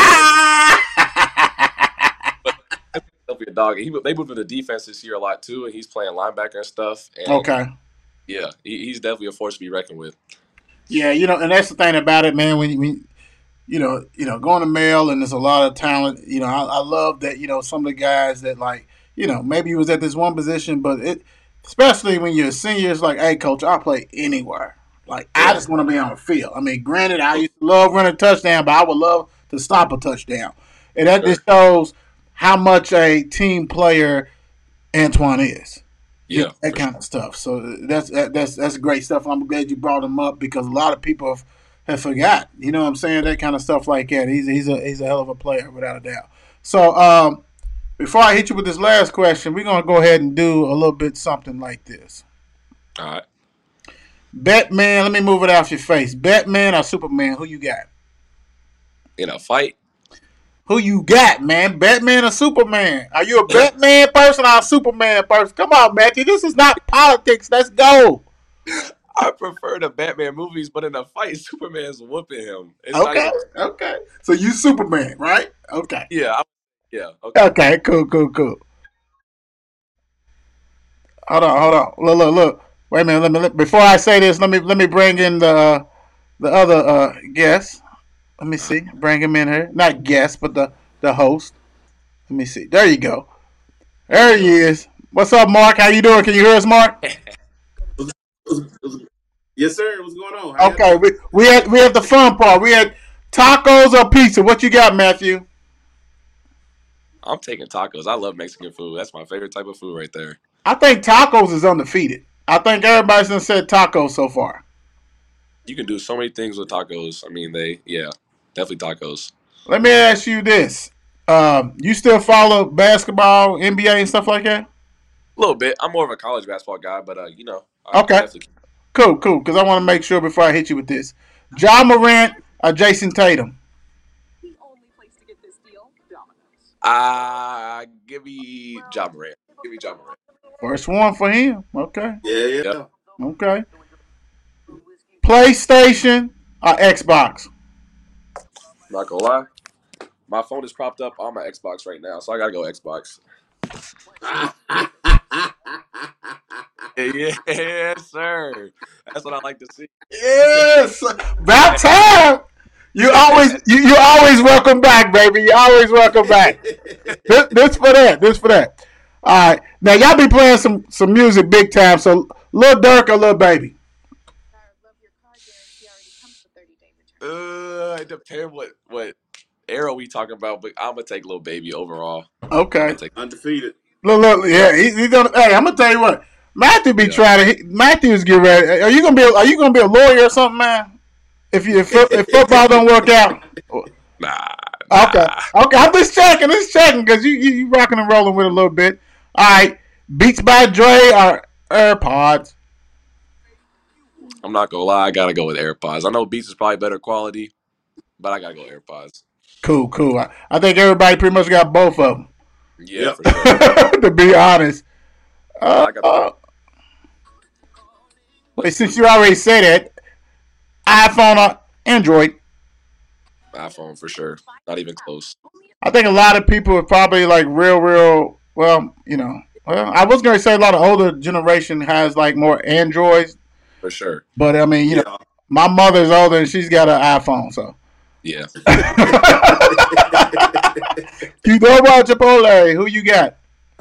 He'll be a dog. He, they moved to the defense this year a lot too, and he's playing linebacker and stuff. And okay. Yeah, he, he's definitely a force to be reckoned with. Yeah, you know, and that's the thing about it, man. When, when you know, you know, going to Mel and there's a lot of talent. You know, I, I love that. You know, some of the guys that like, you know, maybe he was at this one position, but it, especially when you're a senior, it's like, hey, coach, I'll play anywhere. Like, yeah. I just want to be on the field. I mean, granted, I used to love running a touchdown, but I would love to stop a touchdown, and that just shows how much a team player Antoine is. Yeah, that kind sure. of stuff. So that's that, that's that's great stuff. I'm glad you brought him up because a lot of people have, have forgot. You know what I'm saying? That kind of stuff like that. He's he's a he's a hell of a player without a doubt. So um, before I hit you with this last question, we're gonna go ahead and do a little bit something like this. All right. Batman, let me move it off your face. Batman or Superman? Who you got? In a fight? Who you got, man? Batman or Superman? Are you a Batman person or a Superman person? Come on, Matthew. This is not politics. Let's go. I prefer the Batman movies, but in a fight, Superman's whooping him. It's okay, not... okay. So you Superman, right? Okay. Yeah, I... yeah. Okay. Okay, cool, cool, cool. Hold on, hold on. Look, look, look. Wait a minute. Let me. Let, before I say this, let me let me bring in the the other uh, guest. Let me see. Bring him in here. Not guest, but the, the host. Let me see. There you go. There he is. What's up, Mark? How you doing? Can you hear us, Mark? Yes, sir. What's going on? How Okay, we we had we had the fun part. We had tacos or pizza. What you got, Matthew? I'm taking tacos. I love Mexican food. That's my favorite type of food right there. I think tacos is undefeated. I think everybody's done said tacos so far. You can do so many things with tacos. I mean, they, yeah, definitely tacos. Let me ask you this: um, you still follow basketball, N B A, and stuff like that? A little bit. I'm more of a college basketball guy, but uh, you know, I Okay, definitely. cool, cool. Because I want to make sure before I hit you with this: Ja Morant or Jason Tatum? Ah, uh, give me Ja Morant. Give me Ja Morant. First one for him. Okay, Yeah, yeah. Yep. okay. PlayStation or Xbox? Not gonna lie, my phone is propped up on my Xbox right now, so I gotta go Xbox. Yes, sir. That's what I like to see. Yes, about time. You always you you always welcome back, baby. You always welcome back. This, this for that. This for that. All right. Now y'all be playing some some music big time. So Lil Durk or Lil Baby? Uh, it depends what what era we talking about, but I'm gonna take Lil Baby overall. Okay. Take, Undefeated. Look, look, yeah. He, he's gonna. Hey, I'm gonna tell you what. Matthew be Yeah. trying to. He, Matthew's get ready. Are you gonna be? A, are you gonna be a lawyer or something, man? If you if, if football don't work out. nah, Okay. nah. Okay. I'm just checking. Just checking because you, you you rocking and rolling with it a little bit. All right. Beats by Dre or AirPods? I'm not gonna lie, I gotta go with AirPods. I know Beats is probably better quality, but I gotta go AirPods. Cool, cool. I, I think everybody pretty much got both of them. Yeah, Yep. for sure. To be honest. Uh, I got uh, but since you already said it, iPhone or Android? iPhone for sure. Not even close. I think a lot of people are probably like real, real. Well, you know. Well, I was going to say a lot of older generation has like more Androids, For sure. but I mean, you Yeah. know, my mother's older and she's got an iPhone, so. Yeah. You know about Chipotle? Who you got?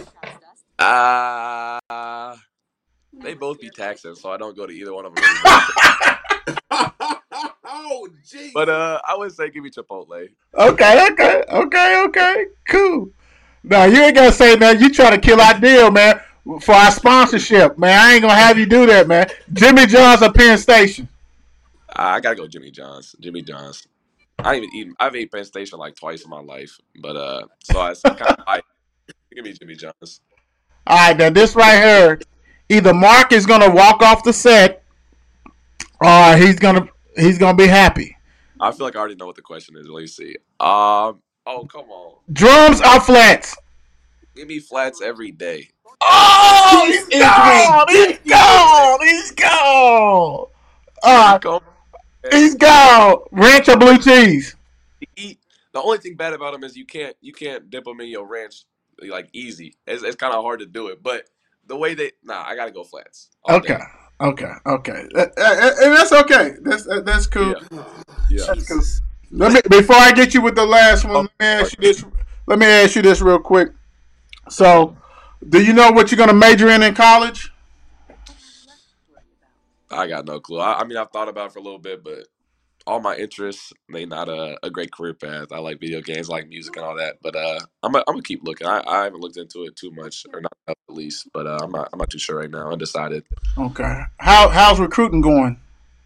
Uh, they both be taxing, so I don't go to either one of them anymore. Oh, jeez. But uh, I would say give me Chipotle. Okay, okay, okay, okay, cool. Now you ain't gotta say that. You trying to kill our deal, man, for our sponsorship, man. I ain't gonna have you do that, man. Jimmy John's at Penn Station. I gotta go Jimmy John's. Jimmy John's. I ain't even eaten. I've ate Penn Station like twice in my life, but uh, so I kind of like give me Jimmy John's. All right, now this right here, either Mark is gonna walk off the set, or he's gonna he's gonna be happy. I feel like I already know what the question is. Let me see. Um. Oh, come on. Drums or flats? Give me flats every day. Oh, he's gone! He's gone! He's gone! Uh, Go. he's gone. Ranch or blue cheese? Eat. The only thing bad about them is you can't you can't dip them in your ranch like easy. It's, it's kind of hard to do it, but the way they nah, I gotta go flats. all Okay, day. okay, okay, Uh, uh, uh, and that's okay. That's uh, that's cool. Yeah. Yeah. That's cool. Let me before I get you with the last one. Let me ask you this. Let me ask you this real quick. So, do you know what you're gonna major in in college? I got no clue. I, I mean, I've thought about it for a little bit, but all my interests, they not a, a great career path. I like video games, I like music and all that. But uh, I'm gonna I'm gonna keep looking. I, I haven't looked into it too much, or not enough at least. But uh, I'm not I'm not too sure right now. Undecided. Okay. How how's recruiting going?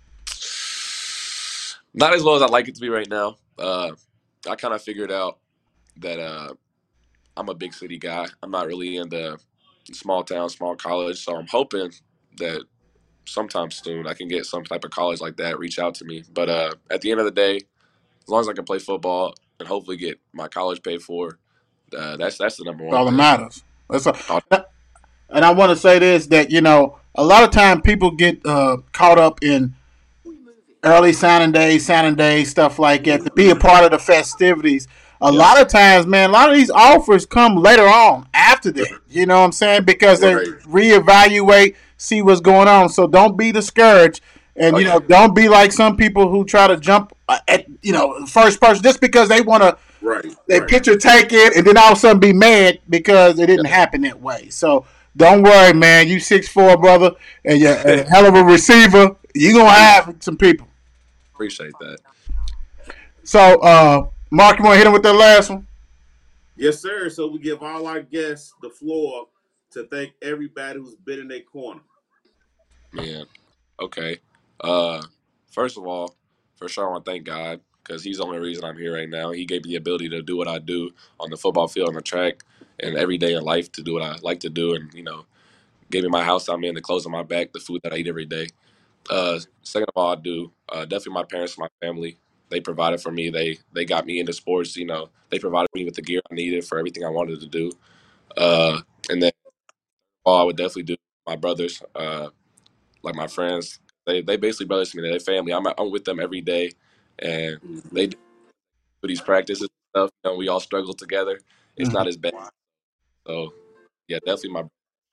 Not as well as I'd like it to be right now. Uh, I kind of figured out that uh, I'm a big city guy. I'm not really in the small town, small college. So I'm hoping that sometime soon I can get some type of college like that reach out to me. But uh, at the end of the day, as long as I can play football and hopefully get my college paid for, uh, that's that's the number That's one all that thing. matters. That's all. All- And I want to say this that you know a lot of time people get uh, caught up in early signing day, signing day, stuff like that to be a part of the festivities. A Yeah. lot of times, man, a lot of these offers come later on after that. You know what I'm saying? Because they Right. reevaluate, see what's going on. So don't be discouraged. And, you know, Okay. don't be like some people who try to jump uh, at, you know, first person just because they want to Right. they Right. picture take it, and then all of a sudden be mad because it didn't Yeah, happen that way. So don't worry, man. You six four, brother, and you're a hell of a receiver. You gonna have some people. appreciate that. So, uh, Mark, you want to hit him with that last one? Yes, sir. So we give all our guests the floor to thank everybody who's been in their corner. Man, okay. Uh, first of all, for sure, I want to thank God because He's the only reason I'm here right now. He gave me the ability to do what I do on the football field, on the track, and every day in life to do what I like to do, and you know, gave me my house I'm in, the clothes on my back, the food that I eat every day. Uh, second of all, I do uh, definitely my parents, my family. They provided for me. They they got me into sports. You know, they provided me with the gear I needed for everything I wanted to do. Uh, and then all I would definitely do my brothers. Uh, like my friends. They they basically brothers to me. They're family. I'm I'm with them every day, and Mm-hmm. they do these practices and stuff. You know, we all struggle together. It's Mm-hmm. not as bad. So yeah, definitely my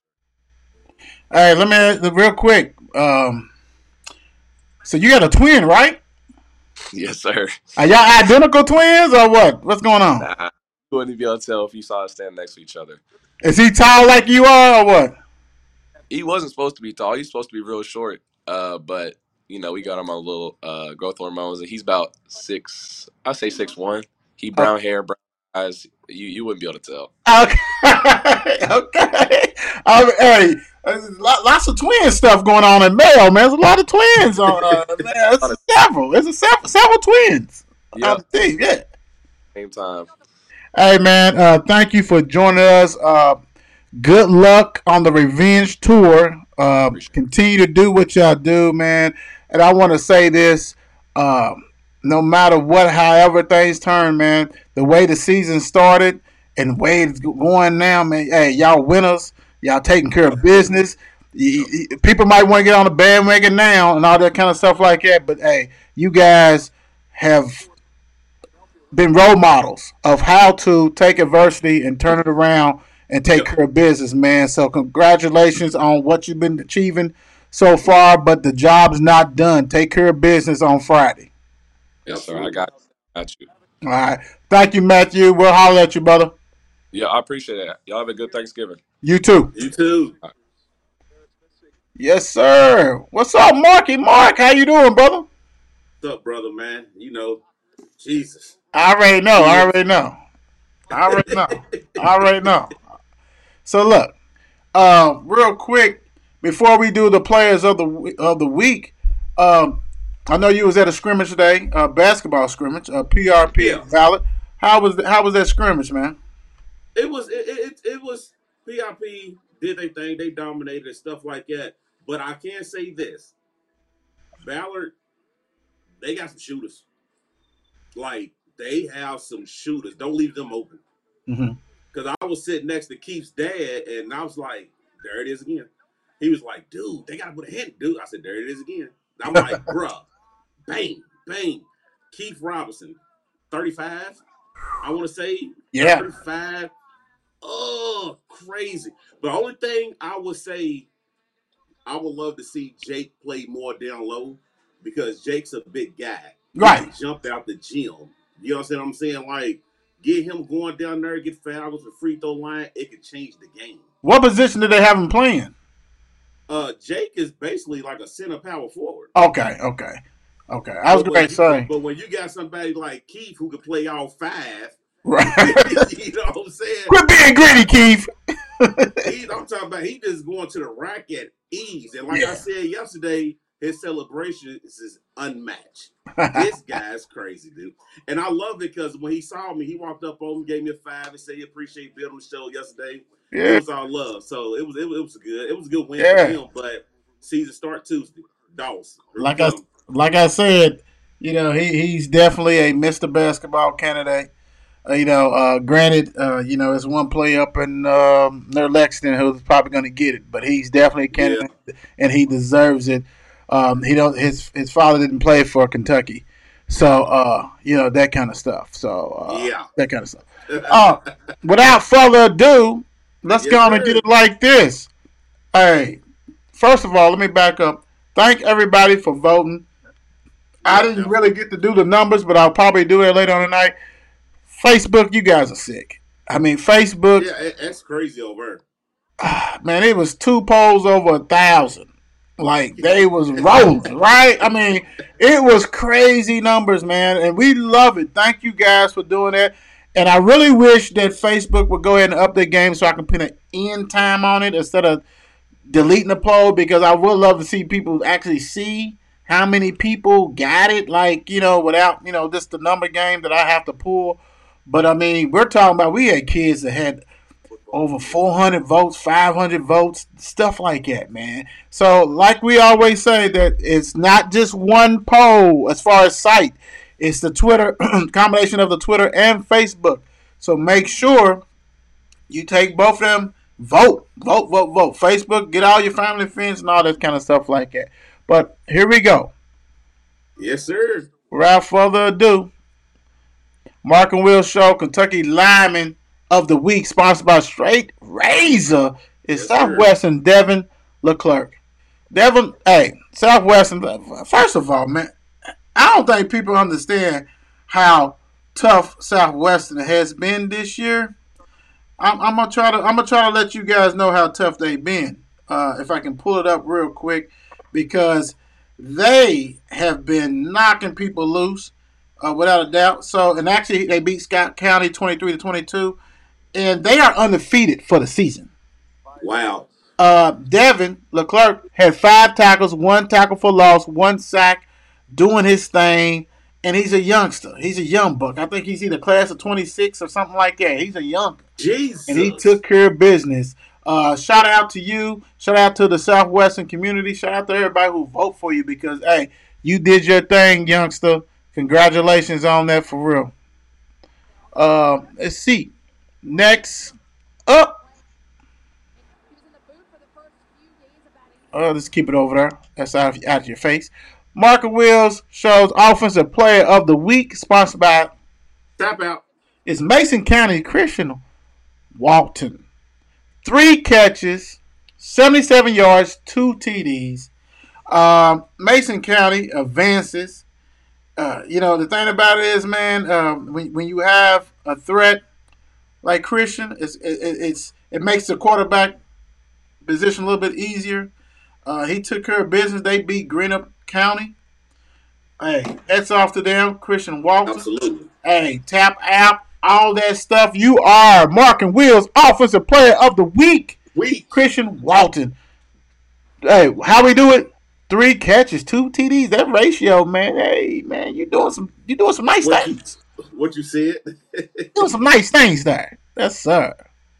Hey, let me ask real quick. Um, so you got a twin, right? yes sir. Are y'all identical twins or what? What's going on? Nah, you wouldn't be able to tell if you saw us stand next to each other. Is he tall like you are or what? He wasn't supposed to be tall. He's supposed to be real short. Uh, but you know, we got him on a little uh growth hormones, and he's about six. I say six one. He Oh, brown hair, brown eyes. You you wouldn't be able to tell. okay. Okay. Um, hey, there's lots of twin stuff going on in Mayo, man. There's a lot of twins on. Uh, man, it's several. It's a several, several twins on Yep, the team. Yeah. same time. Hey, man. Uh, thank you for joining us. Uh, good luck on the revenge tour. Uh, Appreciate continue to do what y'all do, man. And I want to say this: um, no matter what, however things turn, man, the way the season started and the way it's going now, man. Hey, y'all winners. Y'all taking care of business. You, you, people might want to get on the bandwagon now and all that kind of stuff like that, but hey, you guys have been role models of how to take adversity and turn it around and take Yep. care of business, man. So congratulations on what you've been achieving so far, but the job's not done. Take care of business on Friday. Yes, sir. I Absolutely. got got you. All right. Thank you, Matthew. We'll holler at you, brother. Yeah, I appreciate it. Y'all have a good Thanksgiving. You too. You too. Yes, sir. What's up, Marky Mark? How you doing, brother? What's up, brother, man? You know, Jesus. I already know. Two I years. already know. I already know. I already know. So look, uh, real quick before we do the players of the of the week, um, I know you was at a scrimmage today, uh, basketball scrimmage, uh, P R P Yeah. at Valid. How was the, how was that scrimmage, man? It was it, it, it was P I P did their thing, they dominated and stuff like that. But I can say this. Ballard, they got some shooters. Like they have some shooters. Don't leave them open. Mm-hmm. Because I was sitting next to Keith's dad, and I was like, there it is again. He was like, dude, they got to put a hint, dude. I said, there it is again. I'm like, bruh, bang, bang. Keith Robinson, thirty-five, I want to say, Yeah. thirty-five. Oh, crazy. The only thing I would say, I would love to see Jake play more down low because Jake's a big guy. He Right. can jump out the gym. You understand what I'm saying? Like, get him going down there, get fouls with the free throw line, it could change the game. What position did they have him playing? Uh, Jake is basically like a center power forward. Okay, okay, okay. I was But when going to you, say. but when you got somebody like Keith who can play all five, Right. you know what I'm saying? Quit being gritty, Keith. He, I'm talking about he just going to the rack at ease. And like Yeah. I said yesterday, his celebration is unmatched. This guy's crazy, dude. And I love it because when he saw me, he walked up on me, gave me a five, and said he appreciated being on the show yesterday. It Yeah, was all love. So it was it, was- it was good. It was a good win Yeah. for him. But season start Tuesday. Dawes. Here we like I come. like I said, you know, he, he's definitely a Mister Basketball candidate. Uh, you know, uh, granted, uh, you know, there's one player up in um, near Lexington who's probably going to get it, but he's definitely a Yeah. candidate, and he deserves it. Um, he don't his his father didn't play for Kentucky, so uh, you know that kind of stuff. So uh, Yeah. that kind of stuff. Uh, without further ado, let's Yes, go on and sir. get it like this. Hey, first of all, let me back up. Thank everybody for voting. I didn't really get to do the numbers, but I'll probably do that later on tonight. Facebook, you guys are sick. I mean, Facebook, Yeah, it, that's crazy over man, it was two polls over a thousand. Like they was rolling, right? I mean, it was crazy numbers, man, and we love it. Thank you guys for doing that. And I really wish that Facebook would go ahead and update games so I can put an end time on it instead of deleting the poll, because I would love to see people actually see how many people got it, like, you know, without, you know, just the number game that I have to pull. But I mean, we're talking about, we had kids that had over four hundred votes, five hundred votes, stuff like that, man. So, like we always say, that it's not just one poll as far as site. It's the Twitter, combination of the Twitter and Facebook. So make sure you take both of them, vote, vote, vote, vote. Facebook, get all your family, friends, and all that kind of stuff like that. But here we go. Yes, sir. Without further ado, Mark and Will Show, Kentucky Lineman of the Week, sponsored by Straight Razor, is Yes, Southwestern Devin Leclerc. Devin, hey, Southwestern, first of all, man, I don't think people understand how tough Southwestern has been this year. I'm, I'm gonna try to I'm gonna try to let you guys know how tough they've been. Uh, if I can pull it up real quick, because they have been knocking people loose, uh, without a doubt. So, and actually, they beat Scott County twenty-three to twenty-two, and they are undefeated for the season. Wow. Uh, Devin Leclerc had five tackles, one tackle for loss, one sack, doing his thing, and he's a youngster. He's a young buck. I think he's either class of twenty-six or something like that. He's a young, Jesus. and he took care of business. Uh, shout out to you. Shout out to the Southwestern community. Shout out to everybody who vote for you, because, hey, you did your thing, youngster. Congratulations on that, for real. Uh, let's see. Next up. Uh, let's keep it over there. That's out of, out of your face. Market Wheels shows Offensive Player of the Week, sponsored by Tap out. It's Mason County Christian Walton. Three catches, seventy-seven yards, two T Ds. Um, Mason County advances. Uh, you know, the thing about it is, man, uh, when, when you have a threat like Christian, it's, it, it's, it makes the quarterback position a little bit easier. Uh, he took care of business. They beat Greenup County. Hey, hats off to them, Christian Walton. Absolutely. Hey, tap app, all that stuff. You are Mark and Will's Offensive Player of the Week, Week. Christian Walton. Hey, how we do it? Three catches, two T Ds. That ratio, man. Hey, man, you doing some, you doing some nice What things. you, what you said? Doing some nice things there. Yes, sir.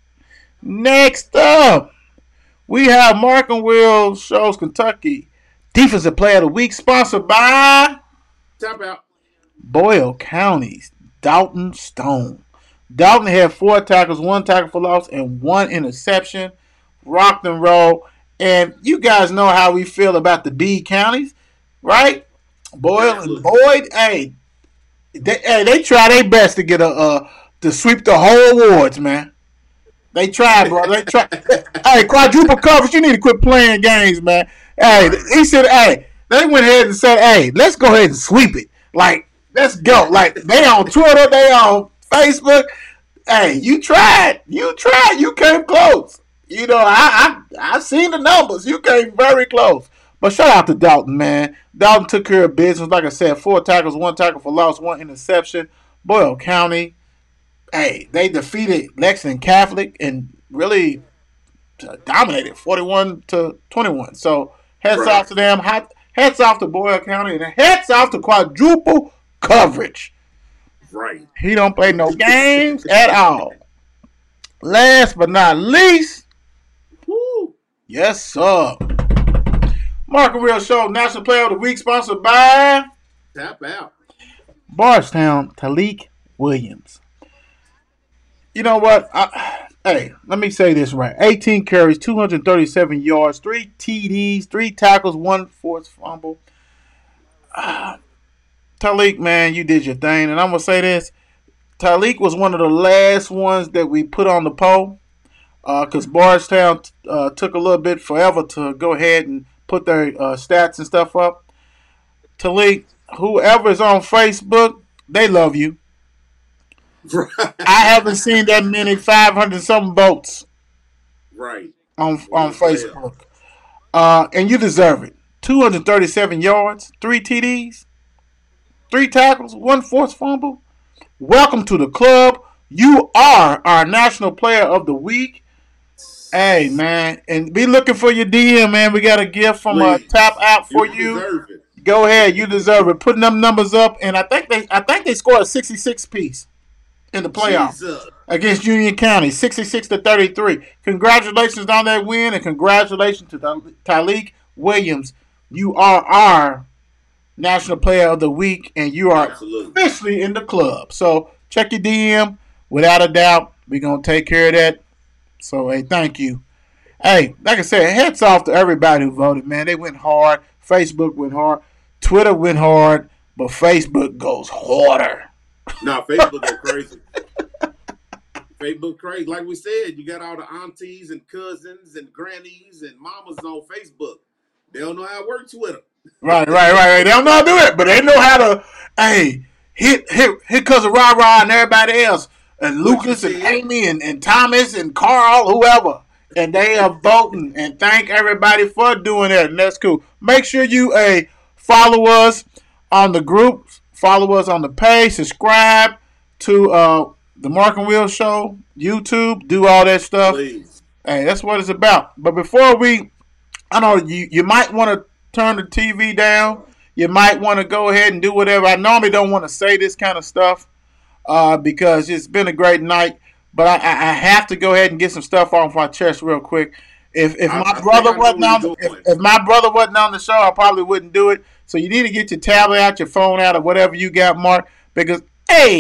Next up, we have Mark and Will Shows Kentucky Defensive Player of the Week, sponsored by Tap out. Boyle County's Dalton Stone. Dalton had four tackles, one tackle for loss, and one interception. Rocked and roll. And you guys know how we feel about the B counties, right? Boyle and Boyd, hey, they, hey, they try their best to get a uh, to sweep the whole awards, man. They tried, bro. They tried. Hey, quadruple coverage. You need to quit playing games, man. Hey, he said, hey, they went ahead and said, hey, let's go ahead and sweep it. Like, let's go. Like, they on Twitter, they on Facebook. Hey, you tried. You tried. You came close. You know, I I I seen the numbers. You came very close. But shout out to Dalton, man. Dalton took care of business. Like I said, four tackles, one tackle for loss, one interception. Boyle County, hey, they defeated Lexington Catholic and really dominated forty-one to twenty-one. So hats Right. off to them. Hats off to Boyle County, and hats off to quadruple coverage. Right. He don't play no games at all. Last but not least, Woo. yes, sir. Market Real Show National Player of the Week, sponsored by Tap out. Bardstown Talik Williams. You know what? I, hey, let me say this right. eighteen carries, two hundred thirty-seven yards, three T Ds, three tackles, one forced fumble. Uh, Talik, man, you did your thing. And I'm going to say this. Talik was one of the last ones that we put on the poll, because uh, Bardstown uh, took a little bit forever to go ahead and put their uh, stats and stuff up. Talik, whoever's on Facebook, they love you. I haven't seen that many five hundred something votes Right. on Well, on Facebook. Uh, and you deserve it. two hundred thirty-seven yards, three T Ds, three tackles, one forced fumble. Welcome to the club. You are our National Player of the Week. Hey, man. And be looking for your D M, man. We got a gift from a Please. Tap app for You you. deserve it. Go ahead. You deserve it. Putting them numbers up. And I think they I think they scored a sixty-six piece in the playoffs Jesus. against Union County, sixty-six to thirty-three. Congratulations on that win, and congratulations to Tyleek Williams. You are our National Player of the Week, and you are Absolutely. officially in the club. So check your D M. Without a doubt, we're going to take care of that. So, hey, thank you. Hey, like I said, hats off to everybody who voted, man. They went hard. Facebook went hard. Twitter went hard, but Facebook goes harder. Nah, Facebook go crazy. Facebook crazy. Like we said, you got all the aunties and cousins and grannies and mamas on Facebook. They don't know how it works Twitter. Right, right, right, right. They don't know how to do it, but they know how to, hey, hit, hit, hit cousin Rah Rah and everybody else, and Lucas and Amy and, and Thomas and Carl, whoever. And they are voting, and thank everybody for doing that, and that's cool. Make sure you uh, follow us on the group, follow us on the page, subscribe to uh, the Mark and Will Show, YouTube, do all that stuff. Please. Hey, that's what it's about. But before we, I know you, you might want to turn the T V down. You might want to go ahead and do whatever. I normally don't want to say this kind of stuff uh, because it's been a great night. But I, I have to go ahead and get some stuff off my chest real quick. If if my I, I brother wasn't on, the, if, if my brother wasn't on the show, I probably wouldn't do it. So you need to get your tablet out, your phone out, or whatever you got, Mark. Because hey,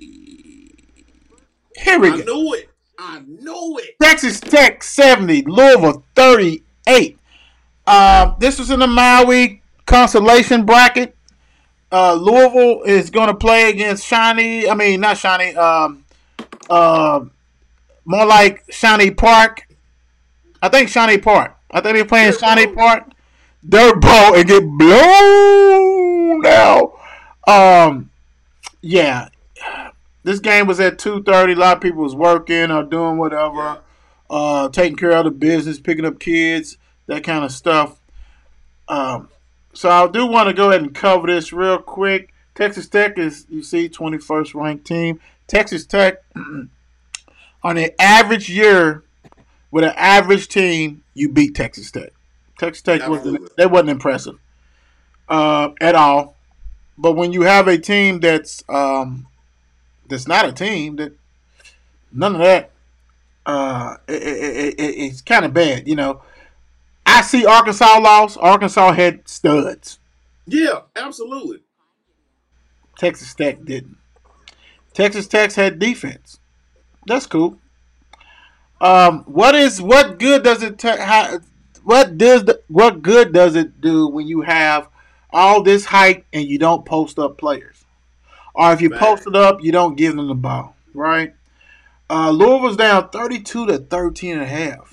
here we I go. I knew it. I knew it. Texas Tech seventy, Louisville thirty-eight. Uh, this was in the Maui consolation bracket. Uh, Louisville is going to play against Shawnee. I mean, not Shawnee. Um, uh, more like Shawnee Park. I think Shawnee Park. I think they're playing Dirt Shawnee Bowl. Park. Dirt Bowl and get blown out. Um, yeah. This game was at two thirty. A lot of people was working or doing whatever. Uh, taking care of the business, picking up kids, that kind of stuff. Um, so I do want to go ahead and cover this real quick. Texas Tech is, you see, twenty-first ranked team. Texas Tech, on an average year, with an average team, you beat Texas Tech. Texas Tech Absolutely. wasn't, they wasn't impressive uh, at all. But when you have a team that's um, that's not a team, that none of that, uh, it, it, it, it's kind of bad, you know. I see Arkansas lost. Arkansas had studs. Yeah, absolutely. Texas Tech didn't. Texas Tech had defense. That's cool. Um, what is what good does it ta- how, what does the, what good does it do when you have all this hype and you don't post up players, or if you Right. post it up, you don't give them the ball, right? Uh, Louisville's down thirty-two to thirteen and a half.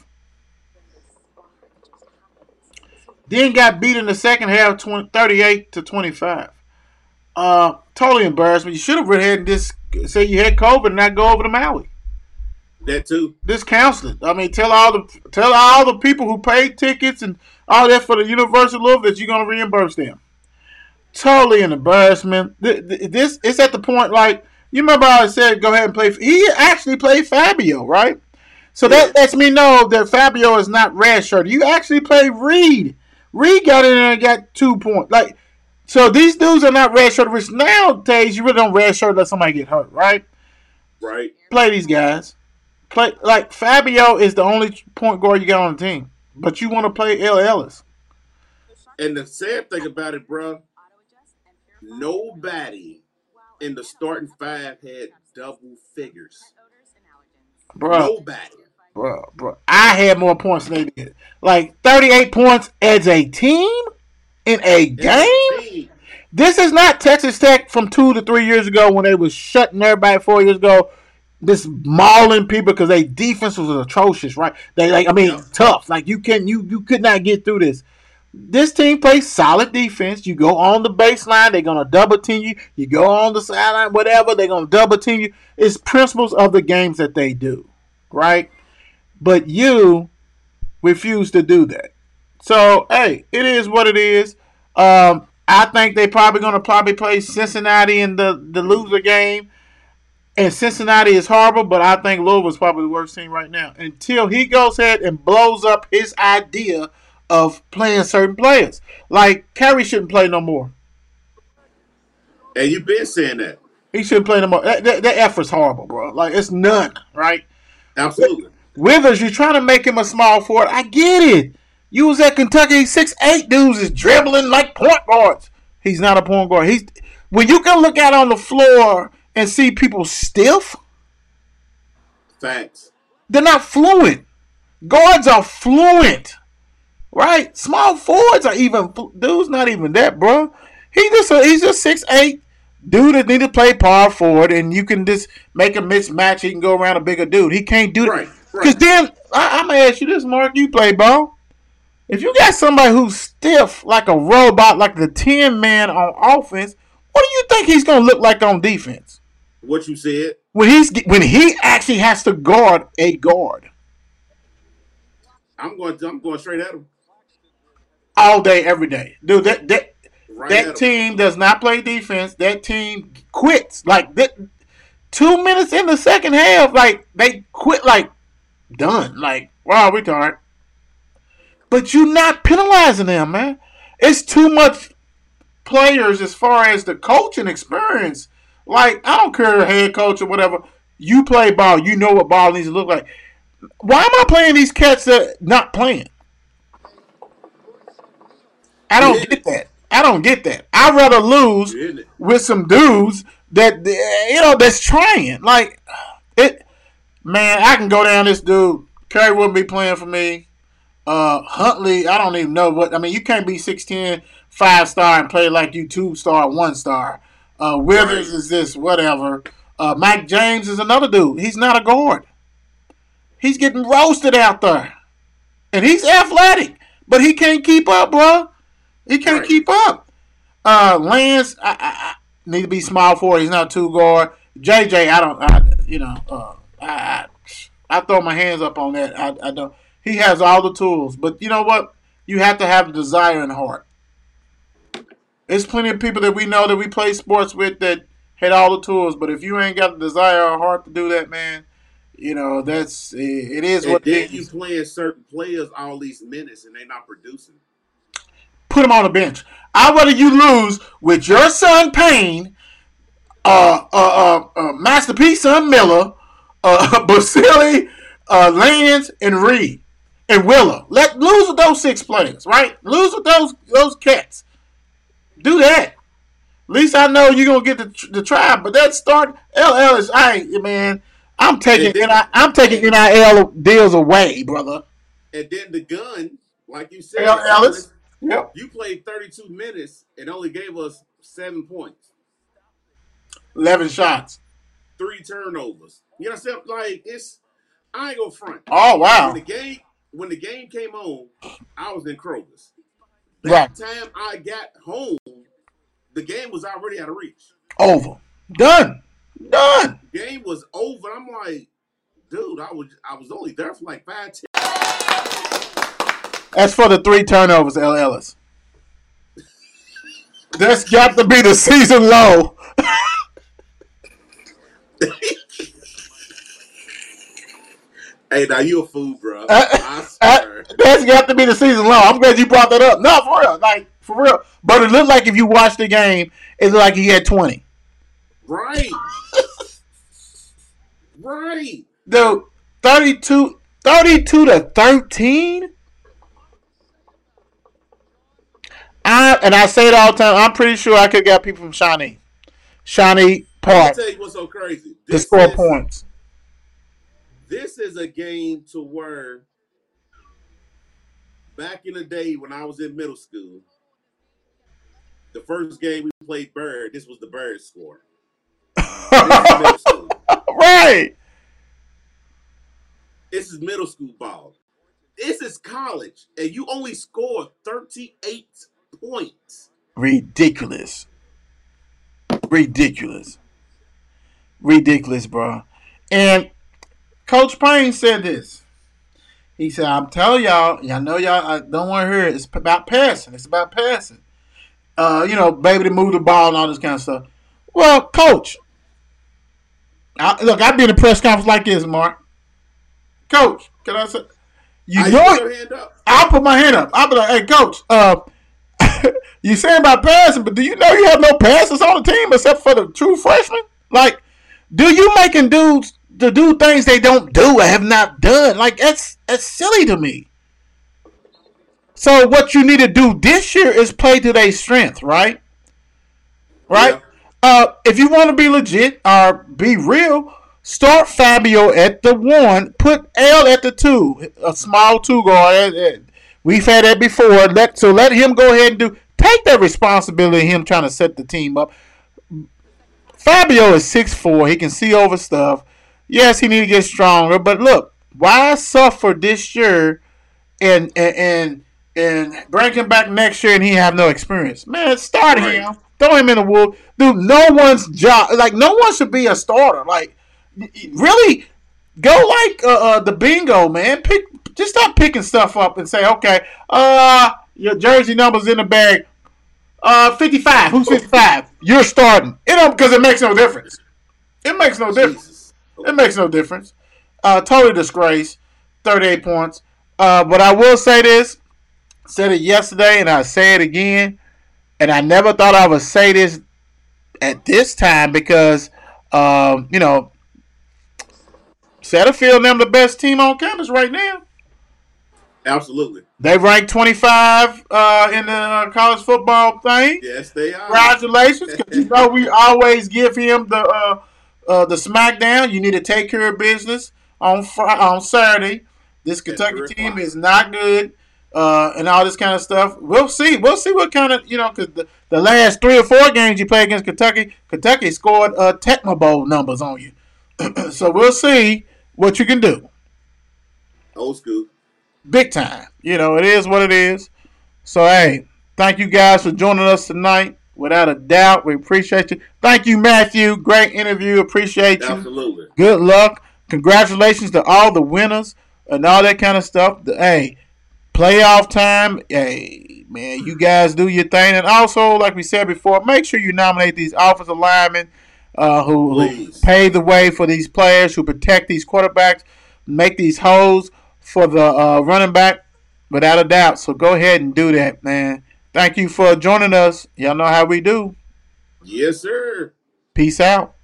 Then got beat in the second half, twenty, thirty-eight to twenty-five. Uh, totally embarrassment. You should have went ahead and just say you had COVID and not go over to Maui. That too. Just cancel it. I mean, tell all the tell all the people who paid tickets and all that for the University of Louisville that you're gonna reimburse them. Totally an embarrassment. This it's at the point like you remember how I said go ahead and play. He actually played Fabio, right? So that lets me know that Fabio is not redshirted. You actually played Reed. Reed got in there and got two points. Like, so these dudes are not redshirted. Which nowadays you really don't redshirt unless somebody get hurt, right? Right. Play these guys. Play like Fabio is the only point guard you got on the team, but you want to play L. Ellis. And the sad thing about it, bro, nobody in the starting five had double figures. Bro, Nobody. bro, bro. I had more points than they did. Like thirty-eight points as a team in a game. Team. This is not Texas Tech from two to three years ago when they was shutting everybody four years ago. This mauling people because their defense was atrocious, right? They like, I mean, Yeah. tough. Like you can, you you could not get through this. This team plays solid defense. You go on the baseline, they're gonna double team you. You go on the sideline, whatever, they're gonna double team you. It's principles of the games that they do, right? But you refuse to do that. So hey, it is what it is. Um, I think they probably gonna probably play Cincinnati in the, the loser game. And Cincinnati is horrible, but I think Louisville is probably the worst team right now. Until he goes ahead and blows up his idea of playing certain players. Like, Curry shouldn't play no more. And you've been saying that. He shouldn't play no more. That, that, that effort's horrible, bro. Like, it's none, right? Absolutely. Withers, you're trying to make him a small forward. I get it. You was at Kentucky, six eight dudes is dribbling like point guards. He's not a point guard. He's when you can look out on the floor and see people stiff, facts. They're not fluent. Guards are fluent, right? Small forwards are even dude's not even that, bro. He just a, he's just six eight dude that need to play power forward, and you can just make a mismatch. He can go around a bigger dude. He can't do right, that because right. then I, I'm gonna ask you this, Mark. You play ball. If you got somebody who's stiff like a robot, like the ten man on offense, what do you think he's gonna look like on defense? What you said when he's when he actually has to guard a guard. I'm going. I'm going straight at him all day, every day, dude. That that right that team does not play defense. That team quits like that. Two minutes in the second half, like they quit, like done. Like wow, we tired. But you're not penalizing them, man. It's too much players as far as the coaching experience. Like, I don't care head coach or whatever. You play ball. You know what ball needs to look like. Why am I playing these cats that not playing? I don't get that. I don't get that. I'd rather lose with some dudes that, you know, that's trying. Like, it, man, I can go down this dude. Curry wouldn't be playing for me. Uh, Huntley, I don't even know what. I mean, you can't be six ten, five star and play like you two star, one star. Uh, Withers is this, whatever. Uh, Mike James is another dude. He's not a guard. He's getting roasted out there. And he's athletic, but he can't keep up, bro. He can't right. keep up. Uh, Lance, I, I, I need to be small for it. He's not two guard. J J, I don't, I, you know, uh, I, I, I throw my hands up on that. I, I don't. He has all the tools, but you know what? You have to have the desire and heart. There's plenty of people that we know that we play sports with that had all the tools, but if you ain't got the desire or heart to do that, man, you know, that's it is and what then it is. You playing certain players all these minutes and they're not producing. Put them on the bench. I'd rather you lose with your son Payne, uh, uh, uh, uh Masterpiece son Miller, uh, Basili, uh, Lance, and Reed, and Willa. Let lose with those six players, right? Lose with those those cats. Do that. At least I know you're gonna get the the tribe. But that start L L is I man. I'm taking then, I, I'm taking N I L deals away, brother. And then the gun, like you said, L. Ellis. Yep. You played thirty-two minutes and only gave us seven points, eleven shots, three turnovers. You know what I'm saying? Like it's I ain't gonna front. Oh wow. When the game when the game came on, I was in Kroger's. That right. time I got home, the game was already out of reach. Over. Done. Done. The game was over. I'm like, dude, I was I was only there for like five, ten. That's for the three turnovers, L. Ellis. That's got to be the season low. Hey, now you a fool, bro. Uh, I swear. Uh, that's got to be the season low. I'm glad you brought that up. No, for real. Like, for real. But it looked like if you watched the game, it looked like he had twenty. Right. Right. Dude, thirty-two, thirty-two to thirteen? I, and I say it all the time, I'm pretty sure I could get people from Shawnee. Shawnee Park. I'll tell you what's so crazy. To score is, points. This is a game to where back in the day when I was in middle school, the first game we played Bird, this was the Bird score. This is middle school. Right. This is middle school ball. This is college, and you only scored thirty-eight points. Ridiculous. Ridiculous. Ridiculous, bro. And Coach Payne said this. He said, I'm telling y'all, y'all know y'all I don't want to hear it. It's about passing. It's about passing. Uh, you know, baby to move the ball and all this kind of stuff. Well, Coach, I, look, I've been in a press conference like this, Mark. Coach, can I say? You I know put your it. hand up. I'll put my hand up. I'll be like, hey, Coach, uh, you saying about passing, but do you know you have no passes on the team except for the true freshmen? Like, do you making dudes to do things they don't do or have not done? Like, that's that's silly to me. So what you need to do this year is play to their strength, right? Right? Yeah. Uh, if you want to be legit or be real, start Fabio at the one, put L at the two, a small two guard. We've had that before. Let so let him go ahead and do take that responsibility of him trying to set the team up. Fabio is six foot four. He can see over stuff. Yes, he need to get stronger, but look, why suffer this year and and and, and bring him back next year and he have no experience? Man, start Right. him. Throw him in the wood. Dude, no one's job. Like, no one should be a starter. Like, really, go like uh, uh, the bingo, man. Pick, just stop picking stuff up and say, okay, uh, your jersey number's in the bag. Uh, fifty-five. Who's fifty-five? You're starting. It don't because it makes no difference. It makes no difference. Jesus. It makes no difference. Uh, totally disgrace. thirty-eight points. Uh, but I will say this. Said it yesterday, and I say it again. And I never thought I would say this at this time because, um, you know, Satterfield them the best team on campus right now. Absolutely. They ranked twenty-five uh, in the college football thing. Yes, they are. Congratulations, because you know we always give him the uh, uh, the smackdown. You need to take care of business on Friday, on Saturday. This Kentucky team is not good. Uh, and all this kind of stuff. We'll see. We'll see what kind of, you know, because the, the last three or four games you play against Kentucky, Kentucky scored uh, Tecmo Bowl numbers on you. So we'll see what you can do. Old school. Big time. You know, it is what it is. So, hey, thank you guys for joining us tonight. Without a doubt, we appreciate you. Thank you, Matthew. Great interview. Appreciate you. Absolutely. Good luck. Congratulations to all the winners and all that kind of stuff. Hey, playoff time, hey, man, you guys do your thing. And also, like we said before, make sure you nominate these offensive linemen uh, who, who pave the way for these players, who protect these quarterbacks, make these holes for the uh, running back, without a doubt. So go ahead and do that, man. Thank you for joining us. Y'all know how we do. Yes, sir. Peace out.